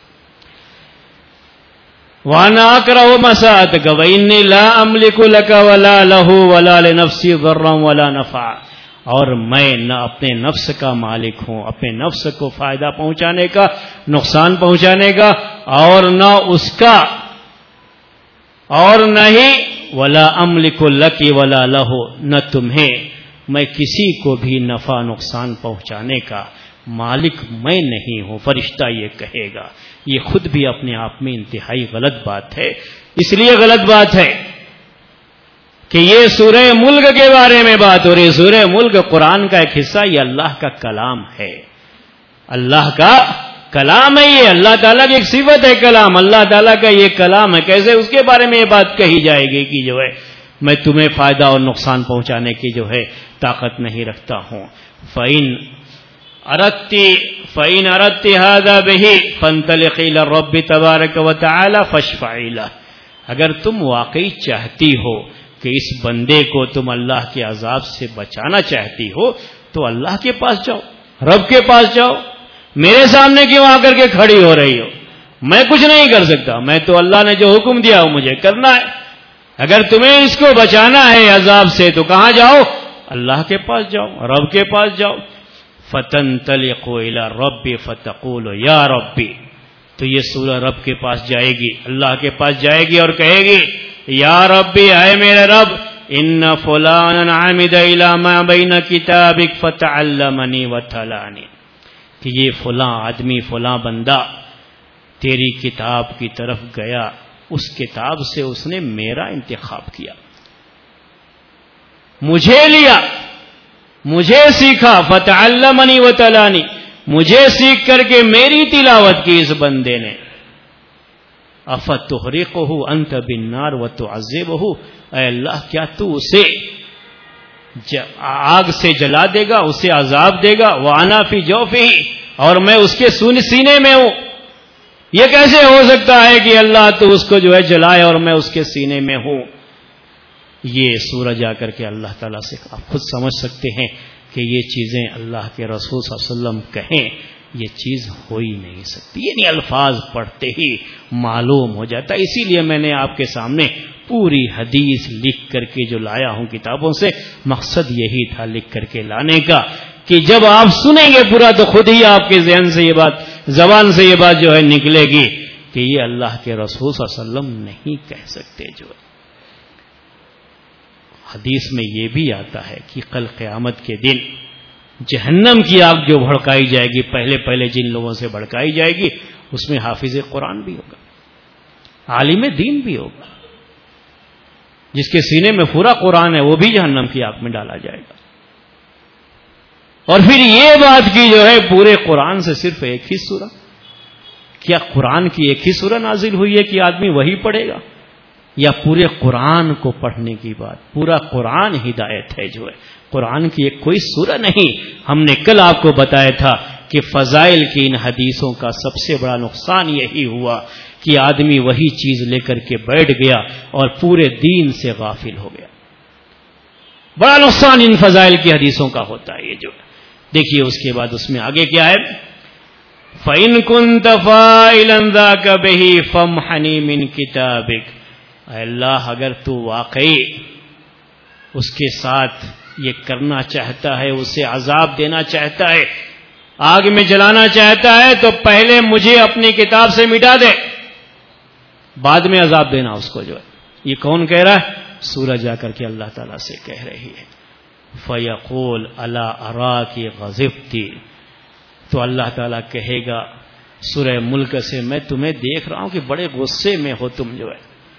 وَأَنَا أَكْرَهُ مَسَاءَتَكَ وَإِنِّي لَا أَمْلِكُ لَكَ وَلَا لَهُ وَلَا لِنَفْسِي ضَرًّا وَلَا نَفْعًا، اور میں نہ اپنے نفس کا مالک ہوں، اپنے نفس کو فائدہ پہنچانے کا، نقصان پہنچانے کا، اور نہ اس کا، اور نہ ہی ولا املک لک ولا لہ، نہ تمہیں میں کسی کو بھی نفع نقصان پہنچانے کا مالک میں نہیں ہوں۔ فرشتہ یہ کہے گا، یہ خود بھی اپنے آپ میں انتہائی غلط بات ہے۔ اس لیے غلط بات ہے کہ یہ سورہ ملک کے بارے میں بات ہو رہی ہے۔ سورہ ملک قرآن کا ایک حصہ، یہ اللہ کا کلام ہے، اللہ کا کلام ہے، یہ اللہ تعالیٰ کی ایک صفت ہے کلام، اللہ تعالیٰ کا یہ کلام ہے، کیسے اس کے بارے میں یہ بات کہی جائے گی کہ جو ہے میں تمہیں فائدہ اور نقصان پہنچانے کی جو ہے طاقت نہیں رکھتا ہوں۔ فَإِنْ أَرَدْتِ هَذَا بِهِ فَانْطَلِقِي إِلَى الرَّبِّ تَبَارَكَ وَتَعَالَى فَاشْفَعِي لَهُ، اگر تم واقعی چاہتی ہو کہ اس بندے کو تم اللہ کے عذاب سے بچانا چاہتی ہو تو اللہ کے پاس جاؤ، رب کے پاس جاؤ، میرے سامنے کیوں آ کر کے کھڑی ہو رہی ہو؟ میں کچھ نہیں کر سکتا، میں تو اللہ نے جو حکم دیا وہ مجھے کرنا ہے۔ اگر تمہیں اس کو بچانا ہے عذاب سے تو کہاں جاؤ؟ اللہ کے پاس جاؤ، رب کے پاس جاؤ۔ فَتَنْطَلِقُ إِلَى الرَّبِّ فَتَقُولُ يَا رَبِّ، تو یہ سورہ رب کے پاس جائے گی، اللہ کے پاس جائے گی اور کہے گی یا ربی، اے میرے رب، ان فلانا عمد الى ما بین کتابک فتعلمنی وتلانی، کہ یہ فلاں آدمی، فلاں بندہ تیری کتاب کی طرف گیا، اس کتاب سے اس نے میرا انتخاب کیا، مجھے لیا مجھے سیکھا، فتعلمنی وتلانی، مجھے سیکھ کر کے میری تلاوت کی اس بندے نے. افتحرقہ انت بالنار وتعذبہ، اے اللہ کیا تو اسے آگ سے جلا دے گا، اسے عذاب دے گا. وانا فی جوفہ، اور میں اس کے سینے میں ہوں. یہ کیسے ہو سکتا ہے کہ اللہ تو اس کو جو ہے جلائے اور میں اس کے سینے میں ہوں؟ یہ سورہ جا کر کے اللہ تعالیٰ سے آپ خود سمجھ سکتے ہیں کہ یہ چیزیں اللہ کے رسول صلی اللہ علیہ وسلم کہیں یہ چیز ہو ہی نہیں سکتی. یعنی الفاظ پڑھتے ہی معلوم ہو جاتا. اسی لیے میں نے آپ کے سامنے پوری حدیث لکھ کر کے جو لایا ہوں کتابوں سے، مقصد یہی تھا لکھ کر کے لانے کا کہ جب آپ سنیں گے پورا تو خود ہی آپ کے ذہن سے یہ بات، زبان سے یہ بات جو ہے نکلے گی کہ یہ اللہ کے رسول صلی اللہ علیہ وسلم نہیں کہہ سکتے. جو حدیث میں یہ بھی آتا ہے کہ کل قیامت کے دن جہنم کی آگ جو بھڑکائی جائے گی، پہلے جن لوگوں سے بھڑکائی جائے گی، اس میں حافظ قرآن بھی ہوگا، عالم دین بھی ہوگا. جس کے سینے میں پورا قرآن ہے وہ بھی جہنم کی آگ میں ڈالا جائے گا. اور پھر یہ بات کی جو ہے پورے قرآن سے صرف ایک ہی سورہ، کیا قرآن کی ایک ہی سورہ نازل ہوئی ہے کہ آدمی وہی پڑھے گا، یا پورے قرآن کو پڑھنے کی بات؟ پورا قرآن ہدایت ہے جو ہے، قرآن کی ایک کوئی سورہ نہیں. ہم نے کل آپ کو بتایا تھا کہ فضائل کی ان حدیثوں کا سب سے بڑا نقصان یہی ہوا کہ آدمی وہی چیز لے کر کے بیٹھ گیا اور پورے دین سے غافل ہو گیا. بڑا نقصان ان فضائل کی حدیثوں کا ہوتا ہے. یہ جو دیکھیے اس کے بعد اس میں آگے کیا ہے، فَإِن كُنْتَ فَاعِلًا ذَاكَ بِهِ فَامْحَنِي مِنْ كِتَابِكَ. اے اللہ اگر تو واقعی اس کے ساتھ یہ کرنا چاہتا ہے، اسے عذاب دینا چاہتا ہے، آگ میں جلانا چاہتا ہے، تو پہلے مجھے اپنی کتاب سے مٹا دے، بعد میں عذاب دینا اس کو جو ہے. یہ کون کہہ رہا ہے؟ سورہ جا کر کے اللہ تعالیٰ سے کہہ رہی ہے. فَيَقُولُ أَلَا أَرَاكِ غَضِبْتِ، تو اللہ تعالیٰ کہے گا سورہ ملک سے، میں تمہیں دیکھ رہا ہوں کہ بڑے غصے میں ہو تم جو ہے.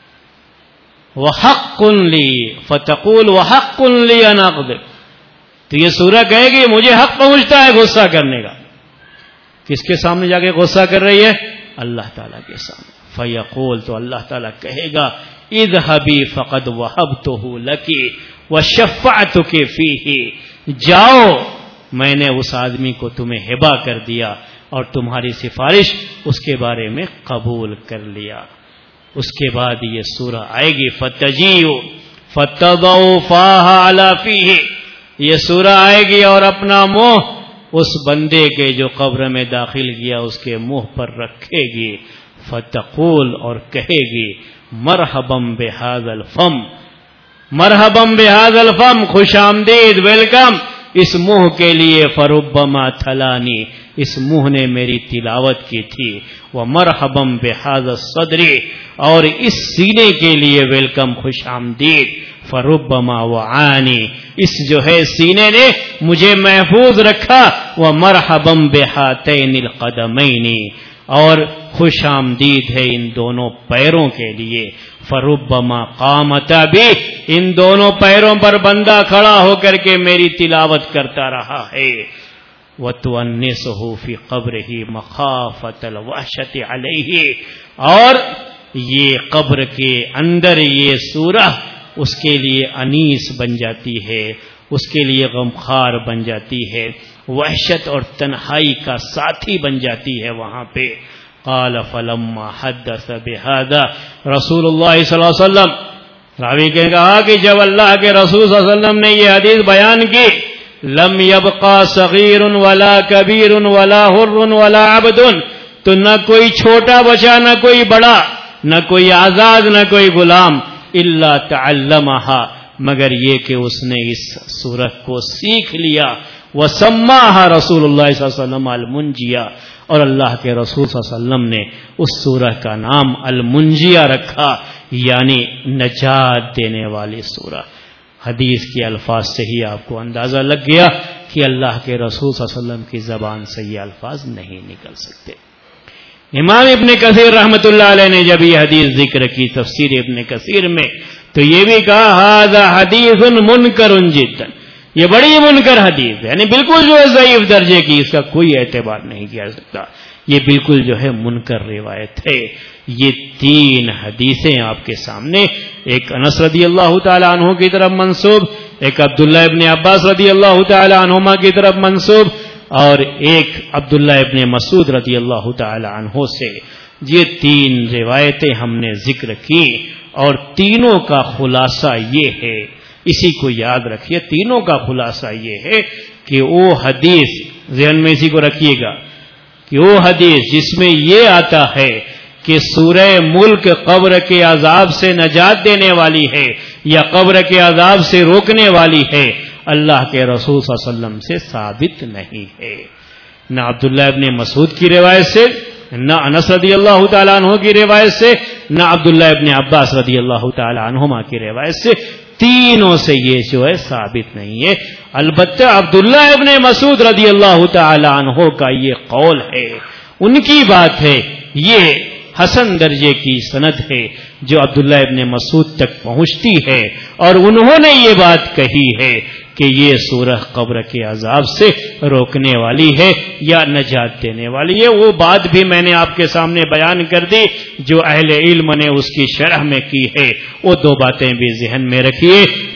وَحَقٌّ لِّي فَتَقُولُ وَحَقٌّ لِّي أَنْ أَغْضِبَ، تو یہ سورہ کہے گی مجھے حق پہنچتا ہے غصہ کرنے کا. کس کے سامنے جا کے غصہ کر رہی ہے؟ اللہ تعالیٰ کے سامنے. فَيَقُولُ، تو اللہ تعالیٰ کہے گا اذهبي فقد وهبته لك وشفعتك فيه، جاؤ میں نے اس آدمی کو تمہیں ہبہ کر دیا اور تمہاری سفارش اس کے بارے میں قبول کر لیا. اس کے بعد یہ سورہ آئے گی فتجیء فتضع فاها على فيه، یہ سورہ آئے گی اور اپنا منہ اس بندے کے جو قبر میں داخل کیا اس کے منہ پر رکھے گی. فتقول، اور کہے گی مرحبا بهذا الفم، مرحبا بهذا الفم، خوش آمدید، ویلکم اس منہ کے لیے. فربما تھلانی، اس منہ نے میری تلاوت کی تھی. ومرحبا بهذا الصدر، اور اس سینے کے لیے ویلکم، خوش آمدید. فربما وعانی، اس جو ہے سینے نے مجھے محفوظ رکھا. ومرحبا بهاتین القدمین، اور خوش آمدید ہے ان دونوں پیروں کے لیے. فربما قامتا بھی، ان دونوں پیروں پر بندہ کھڑا ہو کر کے میری تلاوت کرتا رہا ہے. وتونسه فی قبرہ مخافۃ الوحشۃ علیہ، اور یہ قبر کے اندر یہ سورہ اس کے لیے انیس بن جاتی ہے، اس کے لیے غمخوار بن جاتی ہے، وحشت اور تنہائی کا ساتھی بن جاتی ہے وہاں پہ. قال فلما حدث بهذا رسول اللہ صلی اللہ علیہ وسلم، راوی نے کہا کہ جب اللہ کے رسول صلی اللہ علیہ وسلم نے یہ حدیث بیان کی، لم يبقى صغیر ولا کبیر ولا حر ولا عبد، تو نہ کوئی چھوٹا بچا، نہ کوئی بڑا، نہ کوئی آزاد، نہ کوئی غلام، الا تعلمها، مگر یہ کہ اس نے اس سورت کو سیکھ لیا. وسماها رسول اللہ صلی اللہ علیہ وسلم المنجیہ، اور اللہ کے رسول صلی اللہ علیہ وسلم نے اس سورہ کا نام المنجیہ رکھا، یعنی نجات دینے والی سورہ. حدیث کے الفاظ سے ہی آپ کو اندازہ لگ گیا کہ اللہ کے رسول صلی اللہ علیہ وسلم کی زبان سے یہ الفاظ نہیں نکل سکتے. امام ابن کثیر رحمۃ اللہ علیہ نے جب یہ حدیث ذکر کی تفسیر ابن کثیر میں، تو یہ بھی کہا ھذا حدیث منکر جدا، یہ بڑی منکر حدیث ہے، یعنی بالکل جو ہے ضعیف درجے کی، اس کا کوئی اعتبار نہیں کیا سکتا، یہ بالکل جو ہے منکر روایت ہے۔ یہ 3 حدیثیں آپ کے سامنے، ایک انس رضی اللہ تعالی عنہ کی طرف منسوب، ایک عبداللہ ابن عباس رضی اللہ تعالی عنہما کی طرف منسوب، اور ایک عبداللہ ابن مسعود رضی اللہ تعالی عنہ سے، یہ 3 روایتیں ہم نے ذکر کی، اور تینوں کا خلاصہ یہ ہے، اسی کو یاد رکھیے، تینوں کا خلاصہ یہ ہے کہ وہ حدیث، ذہن میں اسی کو رکھیے گا، کہ وہ حدیث جس میں یہ آتا ہے کہ سورہ ملک قبر کے عذاب سے نجات دینے والی ہے یا قبر کے عذاب سے روکنے والی ہے، اللہ کے رسول صلی اللہ علیہ وسلم سے ثابت نہیں ہے، نہ عبداللہ ابن مسعود کی روایت سے، نہ انس رضی اللہ تعالیٰ عنہ کی روایت سے، نہ عبداللہ ابن عباس رضی اللہ تعالیٰ عنہما کی روایت سے، تینوں سے یہ جو ہے ثابت نہیں ہے۔ البتہ عبداللہ ابن مسعود رضی اللہ تعالیٰ عنہ کا یہ قول ہے، ان کی بات ہے، یہ حسن درجے کی سند ہے جو عبداللہ ابن مسعود تک پہنچتی ہے، اور انہوں نے یہ بات کہی ہے کہ یہ سورہ قبر کے عذاب سے روکنے والی ہے یا نجات دینے والی ہے۔ وہ بات بھی میں نے آپ کے سامنے بیان کر دی جو اہل علم نے اس کی شرح میں کی ہے، وہ 2 باتیں بھی ذہن میں رکھیے۔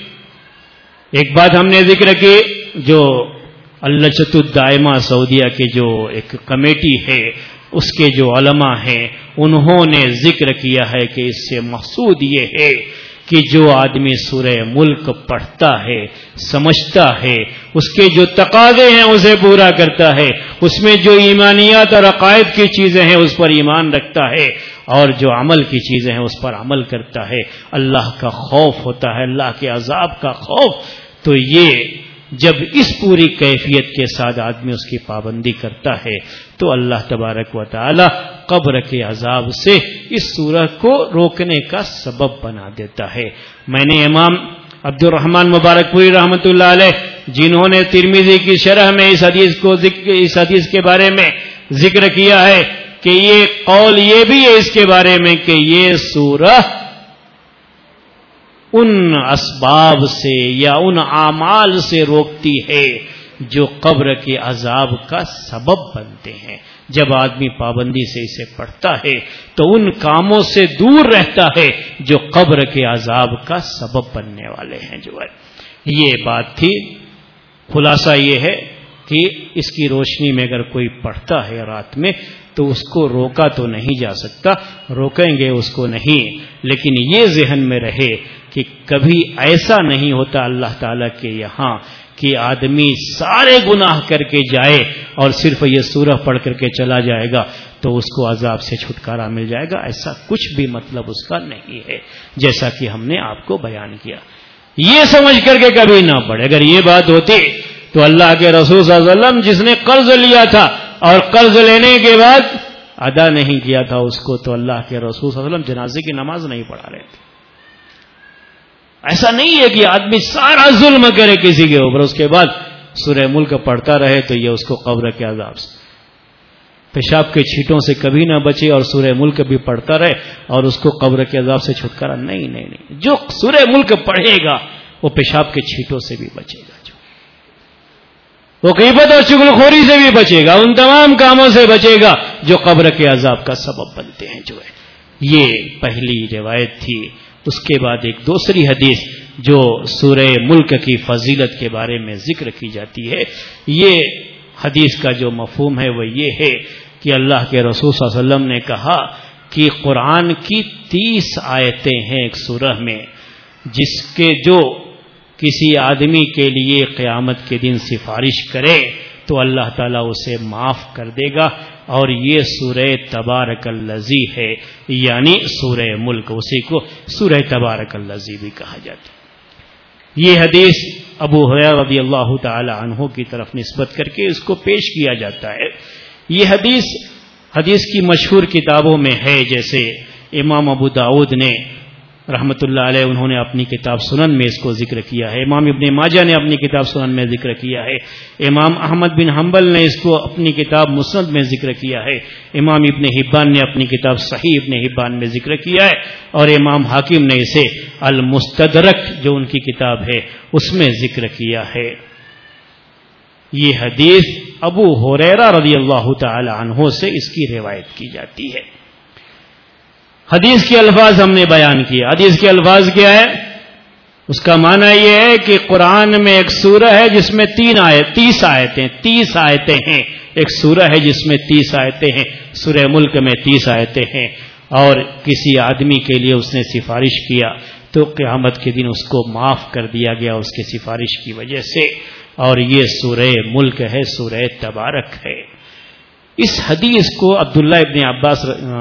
ایک بات ہم نے ذکر کی، جو اللجنۃ الدائمہ سعودیہ کے جو ایک کمیٹی ہے، اس کے جو علماء ہیں، انہوں نے ذکر کیا ہے کہ اس سے مقصود یہ ہے کہ جو آدمی سورہ ملک پڑھتا ہے، سمجھتا ہے، اس کے جو تقاضے ہیں اسے پورا کرتا ہے، اس میں جو ایمانیات اور عقائد کی چیزیں ہیں اس پر ایمان رکھتا ہے، اور جو عمل کی چیزیں ہیں اس پر عمل کرتا ہے، اللہ کا خوف ہوتا ہے، اللہ کے عذاب کا خوف، تو یہ جب اس پوری کیفیت کے ساتھ آدمی اس کی پابندی کرتا ہے تو اللہ تبارک و تعالی قبر کے عذاب سے اس سورہ کو روکنے کا سبب بنا دیتا ہے۔ میں نے امام عبد الرحمن مبارک پوری رحمۃ اللہ علیہ، جنہوں نے ترمذی کی شرح میں اس حدیث کے بارے میں ذکر کیا ہے کہ یہ قول یہ بھی ہے اس کے بارے میں کہ یہ سورہ ان اسباب سے یا ان اعمال سے روکتی ہے جو قبر کے عذاب کا سبب بنتے ہیں۔ جب آدمی پابندی سے اسے پڑھتا ہے تو ان کاموں سے دور رہتا ہے جو قبر کے عذاب کا سبب بننے والے ہیں۔ جو ہے یہ بات تھی، خلاصہ یہ ہے کہ اس کی روشنی میں اگر کوئی پڑھتا ہے رات میں تو اس کو روکا تو نہیں جا سکتا، روکیں گے اس کو نہیں، لیکن یہ ذہن میں رہے کہ کبھی ایسا نہیں ہوتا اللہ تعالیٰ کے یہاں کہ آدمی سارے گناہ کر کے جائے اور صرف یہ سورہ پڑھ کر کے چلا جائے گا تو اس کو عذاب سے چھٹکارا مل جائے گا، ایسا کچھ بھی مطلب اس کا نہیں ہے، جیسا کہ ہم نے آپ کو بیان کیا۔ یہ سمجھ کر کے کبھی نہ پڑھے، اگر یہ بات ہوتی تو اللہ کے رسول صلی اللہ علیہ وسلم جس نے قرض لیا تھا اور قرض لینے کے بعد ادا نہیں کیا تھا اس کو، تو اللہ کے رسول صلی اللہ علیہ وسلم جنازے کی نماز نہیں پڑھا رہے تھے۔ ایسا نہیں ہے کہ آدمی سارا ظلم کرے کسی کے اوپر، اس کے بعد سورہ ملک پڑھتا رہے تو یہ اس کو قبر کے عذاب سے، پیشاب کے چھینٹوں سے کبھی نہ بچے اور سورہ ملک بھی پڑھتا رہے اور اس کو قبر کے عذاب سے چھٹکارا نہیں۔ جو سورہ ملک پڑھے گا وہ پیشاب کے چھینٹوں سے بھی بچے گا، وہ غیبت اور چغلخوری سے بھی بچے گا، ان تمام کاموں سے بچے گا جو قبر کے عذاب کا سبب بنتے ہیں۔ جو ہے یہ پہلی روایت تھی۔ اس کے بعد ایک دوسری حدیث جو سورہ ملک کی فضیلت کے بارے میں ذکر کی جاتی ہے، یہ حدیث کا جو مفہوم ہے وہ یہ ہے کہ اللہ کے رسول صلی اللہ علیہ وسلم نے کہا کہ قرآن کی 30 آیتیں ہیں ایک سورہ میں، جس کے جو کسی آدمی کے لیے قیامت کے دن سفارش کرے تو اللہ تعالیٰ اسے معاف کر دے گا، اور یہ سورہ تبارک الذی ہے، یعنی سورہ ملک، اسی کو سورہ تبارک الذی بھی کہا جاتا ہے۔ یہ حدیث ابو ہریرہ رضی اللہ تعالی عنہ کی طرف نسبت کر کے اس کو پیش کیا جاتا ہے۔ یہ حدیث کی مشہور کتابوں میں ہے، جیسے امام ابو داؤد نے رحمت اللہ علیہ، انہوں نے اپنی کتاب سنن میں اس کو ذکر کیا ہے، امام ابن ماجہ نے اپنی کتاب سنن میں ذکر کیا ہے، امام احمد بن حنبل نے اس کو اپنی کتاب مسند میں ذکر کیا ہے، امام ابن حبان نے اپنی کتاب صحیح ابن حبان میں ذکر کیا ہے، اور امام حاکم نے اسے المستدرک جو ان کی کتاب ہے اس میں ذکر کیا ہے۔ یہ حدیث ابو ہریرہ رضی اللہ تعالی عنہ سے اس کی روایت کی جاتی ہے۔ حدیث کے الفاظ ہم نے بیان کیے۔ حدیث کے الفاظ کیا ہے؟ اس کا معنی یہ ہے کہ قرآن میں ایک سورہ ہے جس میں 30 آیتیں ہیں۔ ایک سورہ ہے جس میں 30 آیتیں ہیں، سورہ ملک میں 30 آیتیں ہیں، اور کسی آدمی کے لیے اس نے سفارش کیا تو قیامت کے دن اس کو معاف کر دیا گیا اس کی سفارش کی وجہ سے، اور یہ سورہ ملک ہے، سورہ تبارک ہے۔ اس حدیث کو عبداللہ ابن عباس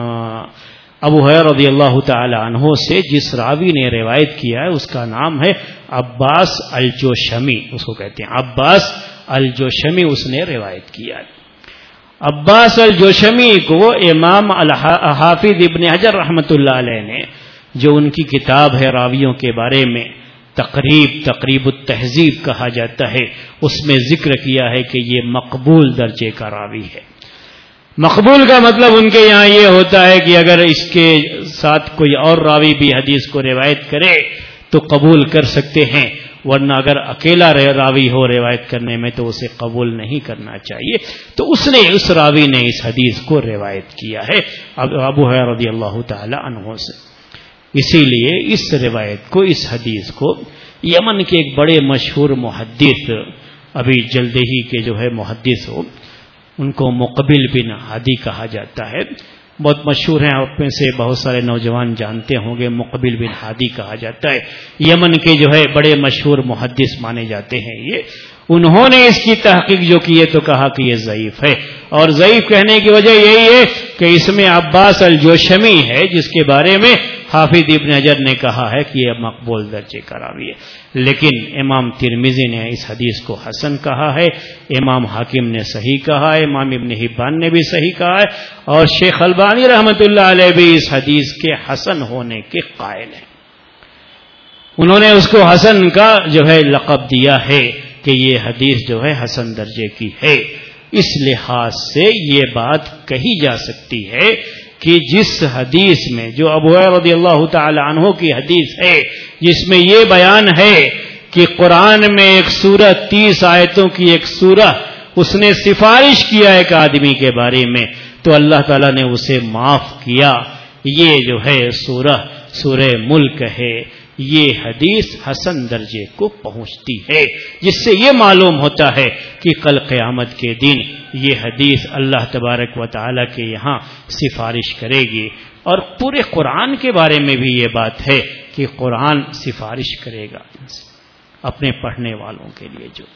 ابو ہریرہ رضی اللہ تعالی عنہ سے جس راوی نے روایت کیا ہے اس کا نام ہے عباس الجوشمی، اس کو کہتے ہیں عباس الجوشمی، اس نے روایت کیا ہے۔ عباس الجوشمی کو امام حافظ ابن حجر رحمۃ اللہ علیہ نے، جو ان کی کتاب ہے راویوں کے بارے میں تقریب التہذیب کہا جاتا ہے، اس میں ذکر کیا ہے کہ یہ مقبول درجے کا راوی ہے۔ مقبول کا مطلب ان کے یہاں یہ ہوتا ہے کہ اگر اس کے ساتھ کوئی اور راوی بھی حدیث کو روایت کرے تو قبول کر سکتے ہیں، ورنہ اگر اکیلا راوی ہو روایت کرنے میں تو اسے قبول نہیں کرنا چاہیے۔ تو اس راوی نے اس حدیث کو روایت کیا ہے ابو ہریرہ رضی اللہ تعالی عنہ سے۔ اسی لیے اس روایت کو، اس حدیث کو یمن کے ایک بڑے مشہور محدث، ابھی جلد ہی کے جو ہے محدث ہو، ان کو مقبل بن ہادی کہا جاتا ہے، بہت مشہور ہیں، آپ میں سے بہت سارے نوجوان جانتے ہوں گے، مقبل بن ہادی کہا جاتا ہے، یمن کے جو ہے بڑے مشہور محدث مانے جاتے ہیں یہ۔ انہوں نے اس کی تحقیق جو کی ہے تو کہا کہ یہ ضعیف ہے، اور ضعیف کہنے کی وجہ یہی ہے کہ اس میں عباس الجوشمی ہے جس کے بارے میں حافظ ابن حجر نے کہا ہے کہ یہ مقبول درجے کا راوی ہے، لیکن امام ترمذی نے اس حدیث کو حسن کہا ہے، امام حاکم نے صحیح کہا ہے، امام ابن حبان نے بھی صحیح کہا ہے، اور شیخ البانی رحمۃ اللہ علیہ بھی اس حدیث کے حسن ہونے کے قائل ہیں۔ انہوں نے اس کو حسن کا جو ہے لقب دیا ہے کہ یہ حدیث جو ہے حسن درجے کی ہے۔ اس لحاظ سے یہ بات کہی جا سکتی ہے کہ جس حدیث میں، جو ابو ہریرہ رضی اللہ تعالی عنہ کی حدیث ہے، جس میں یہ بیان ہے کہ قرآن میں ایک سورہ 30 آیتوں کی ایک سورہ اس نے سفارش کیا ایک آدمی کے بارے میں تو اللہ تعالیٰ نے اسے معاف کیا، یہ جو ہے سورہ ملک ہے، یہ حدیث حسن درجے کو پہنچتی ہے، جس سے یہ معلوم ہوتا ہے کہ کل قیامت کے دن یہ حدیث اللہ تبارک و تعالیٰ کے یہاں سفارش کرے گی۔ اور پورے قرآن کے بارے میں بھی یہ بات ہے کہ قرآن سفارش کرے گا اپنے پڑھنے والوں کے لیے، جو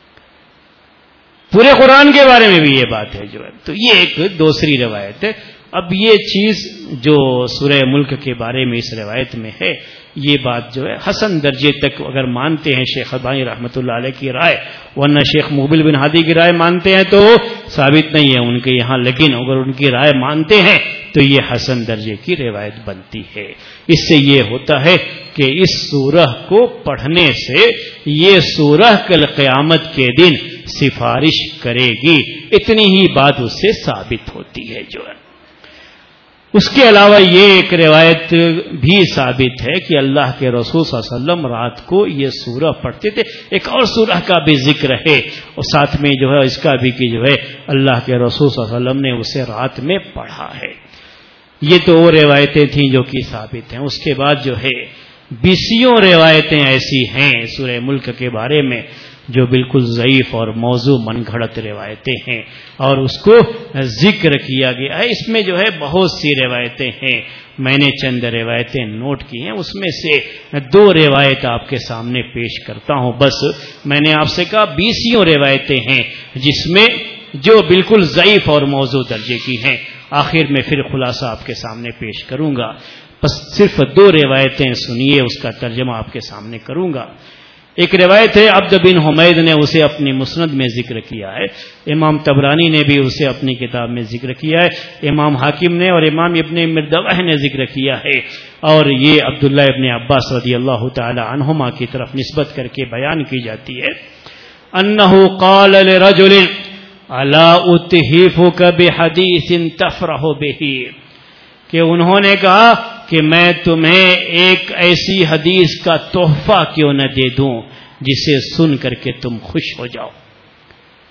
پورے قرآن کے بارے میں بھی یہ بات ہے جو ہے۔ تو یہ ایک دوسری روایت ہے۔ اب یہ چیز جو سورہ ملک کے بارے میں اس روایت میں ہے، یہ بات جو ہے حسن درجے تک اگر مانتے ہیں شیخ البانی رحمۃ اللہ علیہ کی رائے، ورنہ شیخ مقبل بن ہادی کی رائے مانتے ہیں تو ثابت نہیں ہے ان کے یہاں، لیکن اگر ان کی رائے مانتے ہیں تو یہ حسن درجے کی روایت بنتی ہے۔ اس سے یہ ہوتا ہے کہ اس سورہ کو پڑھنے سے یہ سورہ کل قیامت کے دن سفارش کرے گی، اتنی ہی بات اس سے ثابت ہوتی ہے جو ہے۔ اس کے علاوہ یہ ایک روایت بھی ثابت ہے کہ اللہ کے رسول صلی اللہ علیہ وسلم رات کو یہ سورہ پڑھتے تھے۔ ایک اور سورہ کا بھی ذکر ہے اور ساتھ میں جو ہے اس کا بھی کہ جو ہے اللہ کے رسول صلی اللہ علیہ وسلم نے اسے رات میں پڑھا ہے۔ یہ تو وہ روایتیں تھیں جو کہ ثابت ہیں۔ اس کے بعد جو ہے 20 روایتیں ایسی ہیں سورہ ملک کے بارے میں جو بالکل ضعیف اور موضوع من گھڑت روایتیں ہیں، اور اس کو ذکر کیا گیا ہے۔ اس میں جو ہے بہت سی روایتیں ہیں، میں نے چند روایتیں نوٹ کی ہیں، اس میں سے 2 روایت آپ کے سامنے پیش کرتا ہوں۔ بس میں نے آپ سے کہا 20 روایتیں ہیں جس میں جو بالکل ضعیف اور موضوع درجے کی ہیں، آخر میں پھر خلاصہ آپ کے سامنے پیش کروں گا۔ بس صرف 2 روایتیں سنیے، اس کا ترجمہ آپ کے سامنے کروں گا۔ ایک روایت ہے عبد بن حمید نے اسے اپنی مسند میں ذکر کیا ہے، امام طبرانی نے بھی اسے اپنی کتاب میں ذکر کیا ہے، امام حاکم نے اور امام ابن مردوہ نے ذکر کیا ہے، اور یہ عبداللہ ابن عباس رضی اللہ تعالی عنہما کی طرف نسبت کر کے بیان کی جاتی ہے۔ انہ قال لرجل الا اتحفک بحدیث تفرح بہ، کہ انہوں نے کہا کہ میں تمہیں ایک ایسی حدیث کا تحفہ کیوں نہ دے دوں جسے سن کر کے تم خوش ہو جاؤ۔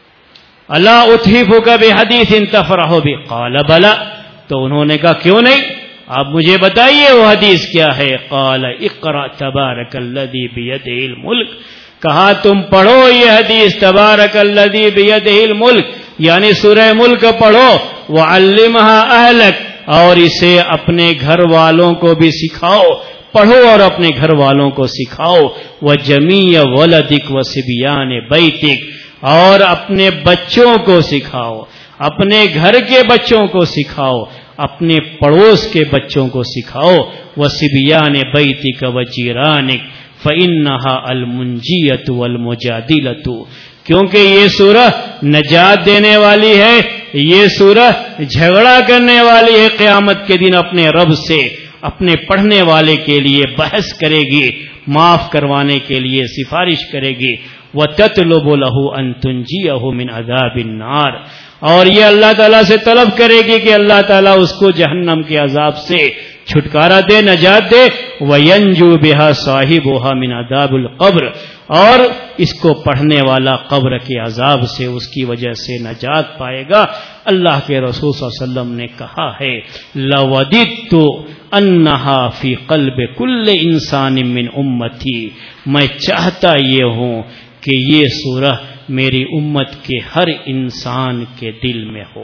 الا اتحفک بحدیث تفرح بہ قال بلا، تو انہوں نے کہا کیوں نہیں، آپ مجھے بتائیے وہ حدیث کیا ہے. قال اقرأ تبارک الذی بیدہ الملک، کہا تم پڑھو یہ حدیث تبارک الذی بیدہ الملک، یعنی سورہ ملک پڑھو. وعلمها اہلک، اور اسے اپنے گھر والوں کو بھی سکھاؤ، پڑھو اور اپنے گھر والوں کو سکھاؤ. وجمیع ولدک وصبیان بیتک، اور اپنے بچوں کو سکھاؤ، اپنے گھر کے بچوں کو سکھاؤ، اپنے پڑوس کے بچوں کو سکھاؤ. وصبیان بیتک وجیرانک فإنها المنجیۃ والمجادلۃ، کیونکہ یہ سورہ نجات دینے والی ہے، یہ سورہ جھگڑا کرنے والی ہے. قیامت کے دن اپنے رب سے اپنے پڑھنے والے کے لیے بحث کرے گی، معاف کروانے کے لیے سفارش کرے گی. وَتَطْلُبُ لَهُ أَن تُنْجِيَهُ مِنْ عَذَابِ النَّارِ، اور یہ اللہ تعالیٰ سے طلب کرے گی کہ اللہ تعالیٰ اس کو جہنم کے عذاب سے چھٹکارا دے، نجات دے. وَيَنْجُو بِهَا صَاحِبُهَا مِنْ عَذَابِ الْقَبْرِ، اور اس کو پڑھنے والا قبر کے عذاب سے اس کی وجہ سے نجات پائے گا. اللہ کے رسول صلی اللہ علیہ وسلم نے کہا ہے لَوَدِدْتُ أَنَّهَا فِي قَلْبِ كُلِّ إِنسَانٍ مِّنْ أُمَّتِي، میں چاہتا یہ ہوں کہ یہ سورہ میری امت کے ہر انسان کے دل میں ہو،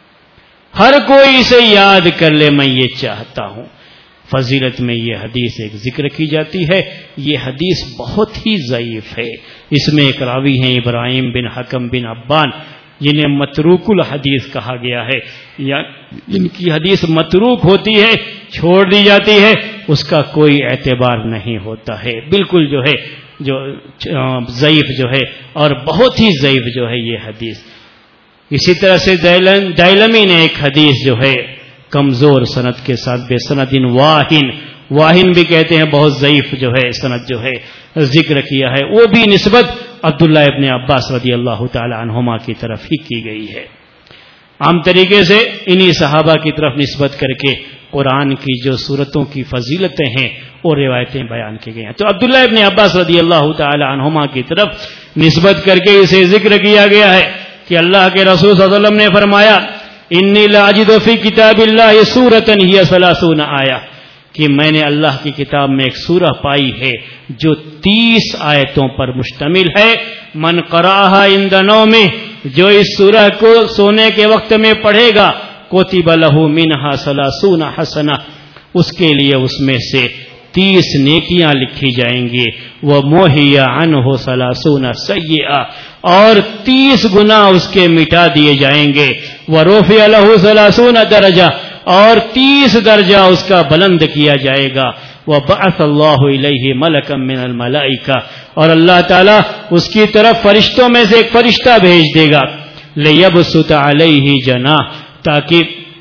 ہر کوئی اسے یاد کر لے، میں یہ چاہتا ہوں. فضیلت میں یہ حدیث ایک ذکر کی جاتی ہے، یہ حدیث بہت ہی ضعیف ہے. اس میں ایک راوی ہیں ابراہیم بن حکم بن عبان، جنہیں متروک الحدیث کہا گیا ہے، یا جن کی حدیث متروک ہوتی ہے، چھوڑ دی جاتی ہے، اس کا کوئی اعتبار نہیں ہوتا ہے. بالکل جو ہے جو ضعیف جو ہے، اور بہت ہی ضعیف جو ہے یہ حدیث. اسی طرح سے دائلمی نے ایک حدیث جو ہے کمزور سند کے ساتھ بے سند واہن بھی کہتے ہیں، بہت ضعیف جو ہے سند جو ہے ذکر کیا ہے، وہ بھی نسبت عبداللہ ابن عباس رضی اللہ تعالی عنہما کی طرف ہی کی گئی ہے. عام طریقے سے انہی صحابہ کی طرف نسبت کر کے قرآن کی جو صورتوں کی فضیلتیں ہیں اور روایتیں بیان کی گئی ہیں. تو عبداللہ ابن عباس رضی اللہ تعالی عنہما کی طرف نسبت کر کے اسے ذکر کیا گیا ہے کہ اللہ کے رسول صلی اللہ علیہ وسلم نے فرمایا انی لاجد فی کتاب اللہ سورۃ ہی 30 آیہ، کہ میں نے اللہ کی کتاب میں ایک سورہ پائی ہے جو 30 آیتوں پر مشتمل ہے. من قرأہا عند نومہ، جو اس سورہ کو سونے کے وقت میں پڑھے گا، کتب لہ منہا 30 حسنہ، اس کے لیے اس میں سے 30 نیکیاں لکھی جائیں گی. ومحی عنہ 30 سیئہ، اور 30 گناہ اس کے مٹا دیے جائیں گے. ورفع لہ 30 درجہ، اور 30 درجہ اس کا بلند کیا جائے گا. وبعث اللہ الیہ ملکا من الملائکہ، اور اللہ تعالیٰ اس کی طرف فرشتوں میں سے ایک فرشتہ بھیج دے گا. لیبسط علیہ جناح، تاکہ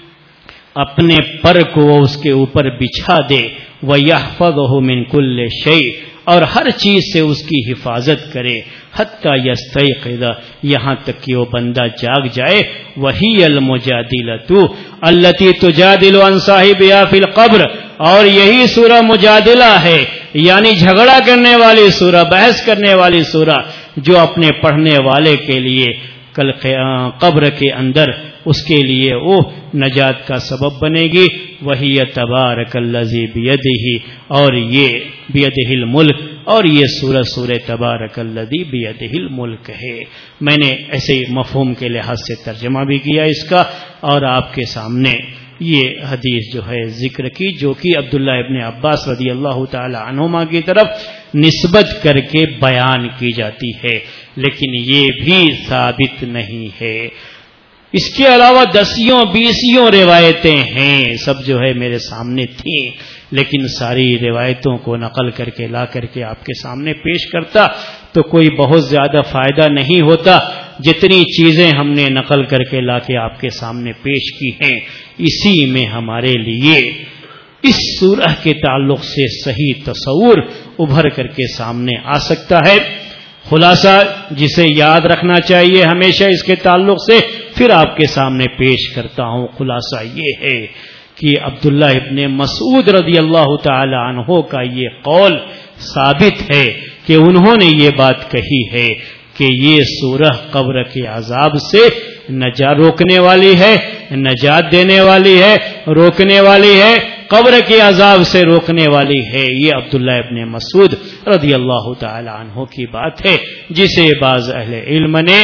اپنے پر کو وہ اس کے اوپر بچھا دے. وَيَحْفَظُهُ مِنْ كُلِّ شَيْءٍ، اور ہر چیز سے اس کی حفاظت کرے. حَتَّى يَسْتَيْقِظَ، یہاں تک کہ وہ بندہ جاگ جائے. وَهِيَ الْمُجَادِلَةُ الَّتِي تُجَادِلُ عَنْ صَاحِبِهَا فِي الْقَبْرِ، اور یہی سورہ مجادلہ ہے، یعنی جھگڑا کرنے والی سورہ، بحث کرنے والی سورہ، جو اپنے پڑھنے والے کے لیے کل قبر کے اندر اس کے لیے وہ نجات کا سبب بنے گی. وہی تبارک الذی بیدہ، اور یہ بیدہ الملک، اور یہ سورہ تبارک الذی بیدہ الملک ہے. میں نے ایسے مفہوم کے لحاظ سے ترجمہ بھی کیا اس کا، اور آپ کے سامنے یہ حدیث جو ہے ذکر کی، جو کہ عبداللہ ابن عباس رضی اللہ تعالی عنہما کی طرف نسبت کر کے بیان کی جاتی ہے، لیکن یہ بھی ثابت نہیں ہے. اس کے علاوہ 10-20 روایتیں ہیں، سب جو ہے میرے سامنے تھیں، لیکن ساری روایتوں کو نقل کر کے لا کر کے آپ کے سامنے پیش کرتا تو کوئی بہت زیادہ فائدہ نہیں ہوتا. جتنی چیزیں ہم نے نقل کر کے لا کے آپ کے سامنے پیش کی ہیں، اسی میں ہمارے لیے اس سورہ کے تعلق سے صحیح تصور ابھر کر کے سامنے آ سکتا ہے. خلاصہ جسے یاد رکھنا چاہیے ہمیشہ اس کے تعلق سے، پھر آپ کے سامنے پیش کرتا ہوں. خلاصہ یہ ہے کہ عبداللہ ابن مسعود رضی اللہ تعالی عنہ کا یہ قول ثابت ہے کہ انہوں نے یہ بات کہی ہے کہ یہ سورہ قبر کے عذاب سے روکنے والی ہے، نجات دینے والی ہے، روکنے والی ہے، قبر کے عذاب سے روکنے والی ہے۔ یہ عبداللہ ابن مسعود رضی اللہ تعالی عنہ کی بات ہے، جسے بعض اہل علم نے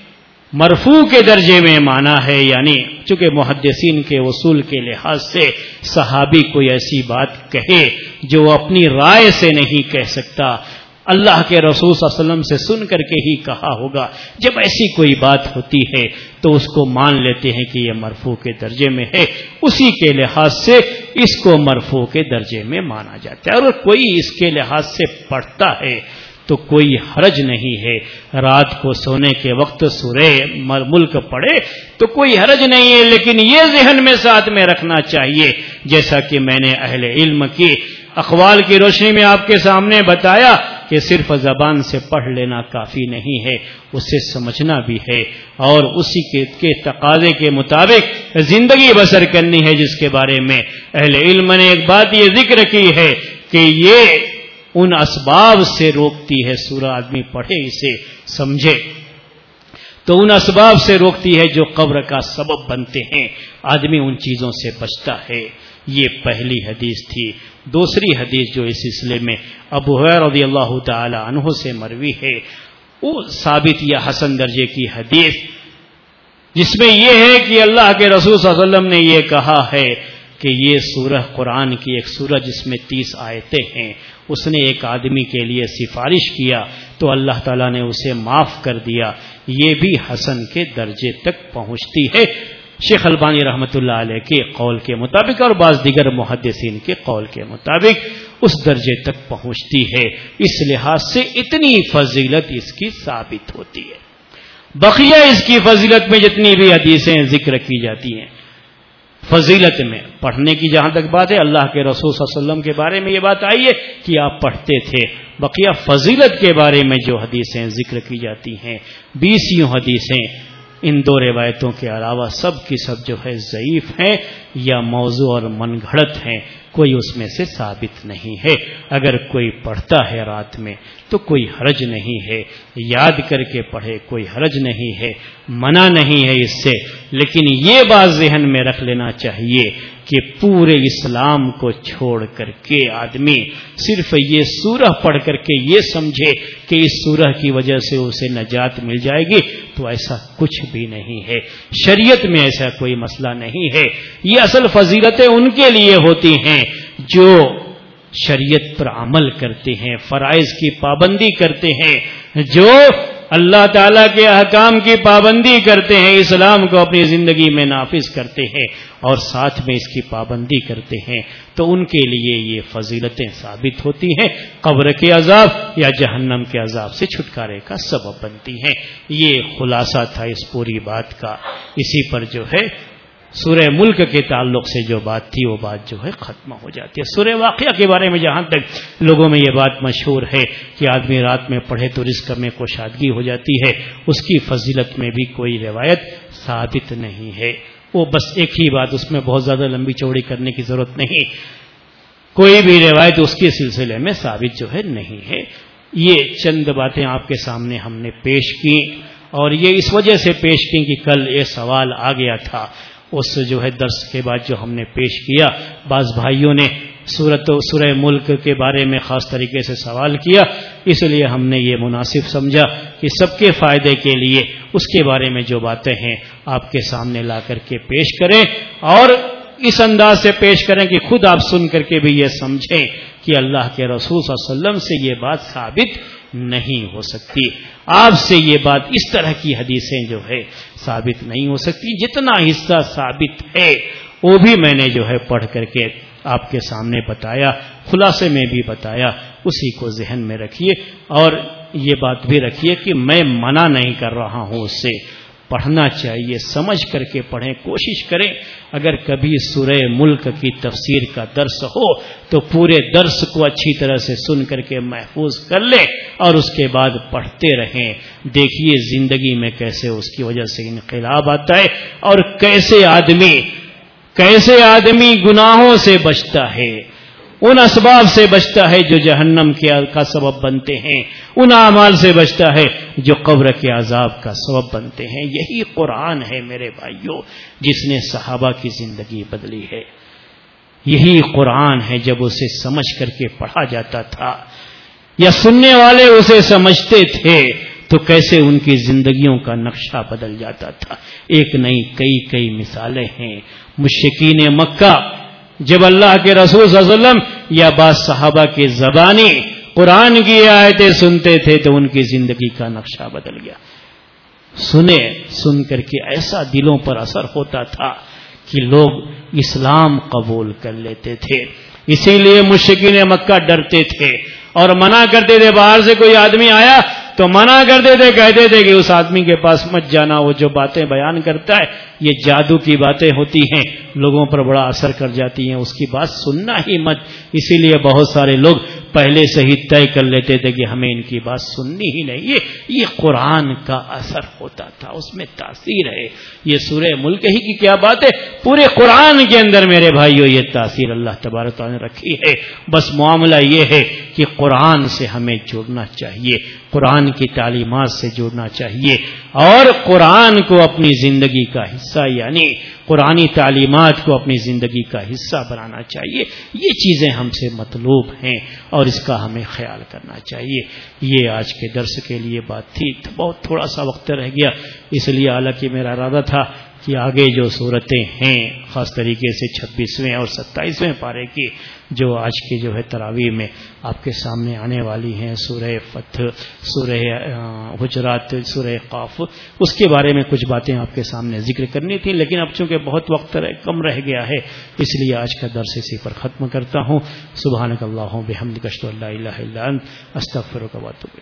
مرفوع کے درجے میں مانا ہے، یعنی چونکہ محدثین کے اصول کے لحاظ سے صحابی کوئی ایسی بات کہے جو اپنی رائے سے نہیں کہہ سکتا، اللہ کے رسول صلی اللہ علیہ وسلم سے سن کر کے ہی کہا ہوگا۔ جب ایسی کوئی بات ہوتی ہے تو اس کو مان لیتے ہیں کہ یہ مرفوع کے درجے میں ہے، اسی کے لحاظ سے اس کو مرفوع کے درجے میں مانا جاتا ہے۔ اور کوئی اس کے لحاظ سے پڑھتا ہے تو کوئی حرج نہیں ہے، رات کو سونے کے وقت سورہ ملک پڑھے تو کوئی حرج نہیں ہے، لیکن یہ ذہن میں ساتھ میں رکھنا چاہیے، جیسا کہ میں نے اہل علم کی اقوال کی روشنی میں آپ کے سامنے بتایا کہ صرف زبان سے پڑھ لینا کافی نہیں ہے، اسے سمجھنا بھی ہے اور اسی کے تقاضے کے مطابق زندگی بسر کرنی ہے، جس کے بارے میں اہل علم نے ایک بات یہ ذکر کی ہے کہ یہ ان اسباب سے روکتی ہے، سورہ آدمی پڑھے اسے سمجھے تو ان اسباب سے روکتی ہے جو قبر کا سبب بنتے ہیں، آدمی ان چیزوں سے بچتا ہے۔ یہ پہلی حدیث تھی۔ دوسری حدیث جو اس سلسلے میں ابو ہریرہ رضی اللہ تعالی عنہ سے مروی ہے، وہ ثابت یا حسن درجے کی حدیث، جس میں یہ ہے کہ اللہ کے رسول صلی اللہ علیہ وسلم نے یہ کہا ہے کہ یہ سورہ قرآن کی ایک سورہ جس میں 30 آیتیں ہیں، اس نے ایک آدمی کے لیے سفارش کیا تو اللہ تعالیٰ نے اسے معاف کر دیا، یہ بھی حسن کے درجے تک پہنچتی ہے، شیخ البانی رحمۃ اللہ علیہ کے قول کے مطابق اور بعض دیگر محدثین کے قول کے مطابق اس درجے تک پہنچتی ہے۔ اس لحاظ سے اتنی فضیلت اس کی ثابت ہوتی ہے۔ بقیہ اس کی فضیلت میں جتنی بھی حدیثیں ذکر کی جاتی ہیں، فضیلت میں پڑھنے کی جہاں تک بات ہے، اللہ کے رسول صلی اللہ علیہ وسلم کے بارے میں یہ بات آئی ہے کہ آپ پڑھتے تھے۔ بقیہ فضیلت کے بارے میں جو حدیثیں ذکر کی جاتی ہیں، 20 حدیثیں، ان دو روایتوں کے علاوہ سب کی سب جو ہے ضعیف ہیں یا موضوع اور من گھڑت ہیں، کوئی اس میں سے ثابت نہیں ہے۔ اگر کوئی پڑھتا ہے رات میں تو کوئی حرج نہیں ہے، یاد کر کے پڑھے کوئی حرج نہیں ہے، منع نہیں ہے اس سے، لیکن یہ بات ذہن میں رکھ لینا چاہیے کہ پورے اسلام کو چھوڑ کر کے آدمی صرف یہ سورہ پڑھ کر کے یہ سمجھے کہ اس سورہ کی وجہ سے اسے نجات مل جائے گی، تو ایسا کچھ بھی نہیں ہے۔ شریعت میں ایسا کوئی مسئلہ نہیں ہے۔ یہ اصل فضیلتیں ان کے لیے ہوتی ہیں جو شریعت پر عمل کرتے ہیں، فرائض کی پابندی کرتے ہیں، جو اللہ تعالیٰ کے احکام کی پابندی کرتے ہیں، اسلام کو اپنی زندگی میں نافذ کرتے ہیں اور ساتھ میں اس کی پابندی کرتے ہیں، تو ان کے لیے یہ فضیلتیں ثابت ہوتی ہیں، قبر کے عذاب یا جہنم کے عذاب سے چھٹکارے کا سبب بنتی ہیں۔ یہ خلاصہ تھا اس پوری بات کا۔ اسی پر جو ہے سورہ ملک کے تعلق سے جو بات تھی وہ بات جو ہے ختم ہو جاتی ہے۔ سورہ واقعہ کے بارے میں جہاں تک لوگوں میں یہ بات مشہور ہے کہ آدمی رات میں پڑھے تو رزق میں کشادگی ہو جاتی ہے، اس کی فضیلت میں بھی کوئی روایت ثابت نہیں ہے۔ وہ بس ایک ہی بات، اس میں بہت زیادہ لمبی چوڑی کرنے کی ضرورت نہیں، کوئی بھی روایت اس کے سلسلے میں ثابت جو ہے نہیں ہے۔ یہ چند باتیں آپ کے سامنے ہم نے پیش کی، اور یہ اس وجہ سے پیش کی کہ کل یہ سوال آ گیا تھا اس جو ہے درس کے بعد جو ہم نے پیش کیا، بعض بھائیوں نے سورہ ملک کے بارے میں خاص طریقے سے سوال کیا، اس لیے ہم نے یہ مناسب سمجھا کہ سب کے فائدے کے لیے اس کے بارے میں جو باتیں ہیں آپ کے سامنے لا کر کے پیش کریں، اور اس انداز سے پیش کریں کہ خود آپ سن کر کے بھی یہ سمجھیں کہ اللہ کے رسول صلی اللہ علیہ وسلم سے یہ بات ثابت نہیں ہو سکتی، آپ سے یہ بات اس طرح کی حدیثیں جو ہے ثابت نہیں ہو سکتی۔ جتنا حصہ ثابت ہے وہ بھی میں نے جو ہے پڑھ کر کے آپ کے سامنے بتایا، خلاصے میں بھی بتایا، اسی کو ذہن میں رکھیے، اور یہ بات بھی رکھیے کہ میں منع نہیں کر رہا ہوں اس سے، پڑھنا چاہیے، سمجھ کر کے پڑھیں، کوشش کریں اگر کبھی سورہ ملک کی تفسیر کا درس ہو تو پورے درس کو اچھی طرح سے سن کر کے محفوظ کر لیں اور اس کے بعد پڑھتے رہیں۔ دیکھیے زندگی میں کیسے اس کی وجہ سے انقلاب آتا ہے اور کیسے آدمی گناہوں سے بچتا ہے، ان اسباب سے بچتا ہے جو جہنم کا سبب بنتے ہیں، ان اعمال سے بچتا ہے جو قبر کے عذاب کا سبب بنتے ہیں۔ یہی قرآن ہے میرے بھائیوں جس نے صحابہ کی زندگی بدلی ہے۔ یہی قرآن ہے جب اسے سمجھ کر کے پڑھا جاتا تھا یا سننے والے اسے سمجھتے تھے تو کیسے ان کی زندگیوں کا نقشہ بدل جاتا تھا۔ ایک نہیں کئی مثالیں ہیں۔ مشرکین مکہ جب اللہ کے رسول صلی اللہ علیہ وسلم یا بعض صحابہ کے زبانی قرآن کی آیتیں سنتے تھے تو ان کی زندگی کا نقشہ بدل گیا۔ سن کر کے ایسا دلوں پر اثر ہوتا تھا کہ لوگ اسلام قبول کر لیتے تھے۔ اسی لیے مشرکین مکہ ڈرتے تھے اور منع کرتے تھے، باہر سے کوئی آدمی آیا تو منع کرتے تھے، کہتے تھے کہ اس آدمی کے پاس مت جانا، وہ جو باتیں بیان کرتا ہے یہ جادو کی باتیں ہوتی ہیں، لوگوں پر بڑا اثر کر جاتی ہیں، اس کی بات سننا ہی مت۔ اسی لیے بہت سارے لوگ پہلے سے ہی طے کر لیتے تھے کہ ہمیں ان کی بات سننی ہی نہیں۔ یہ قرآن کا اثر ہوتا تھا، اس میں تاثیر ہے۔ یہ سورہ ملک ہی کی کیا بات ہے، پورے قرآن کے اندر میرے بھائیوں یہ تاثیر اللہ تبارک تعالیٰ نے رکھی ہے۔ بس معاملہ یہ ہے کہ قرآن سے ہمیں جڑنا چاہیے، قرآن کی تعلیمات سے جڑنا چاہیے اور قرآن کو اپنی زندگی کا حصہ یعنی قرآنی تعلیمات کو اپنی زندگی کا حصہ بنانا چاہیے۔ یہ چیزیں ہم سے مطلوب ہیں اور اس کا ہمیں خیال کرنا چاہیے۔ یہ آج کے درس کے لیے بات تھی، بہت تھوڑا سا وقت رہ گیا، اس لیے حالانکہ میرا ارادہ تھا کہ آگے جو صورتیں ہیں خاص طریقے سے 26ویں اور 27ویں پارے کی جو آج کی جو ہے تراویح میں آپ کے سامنے آنے والی ہیں، سورہ فتح، سورہ حجرات، سورہ قاف، اس کے بارے میں کچھ باتیں آپ کے سامنے ذکر کرنی تھی، لیکن اب چونکہ بہت وقت کم رہ گیا ہے اس لیے آج کا درس اسی پر ختم کرتا ہوں۔ سبحانک اللہم بحمدک اشہد ان لا الہ الا انت استغفرک و اتوب الیک۔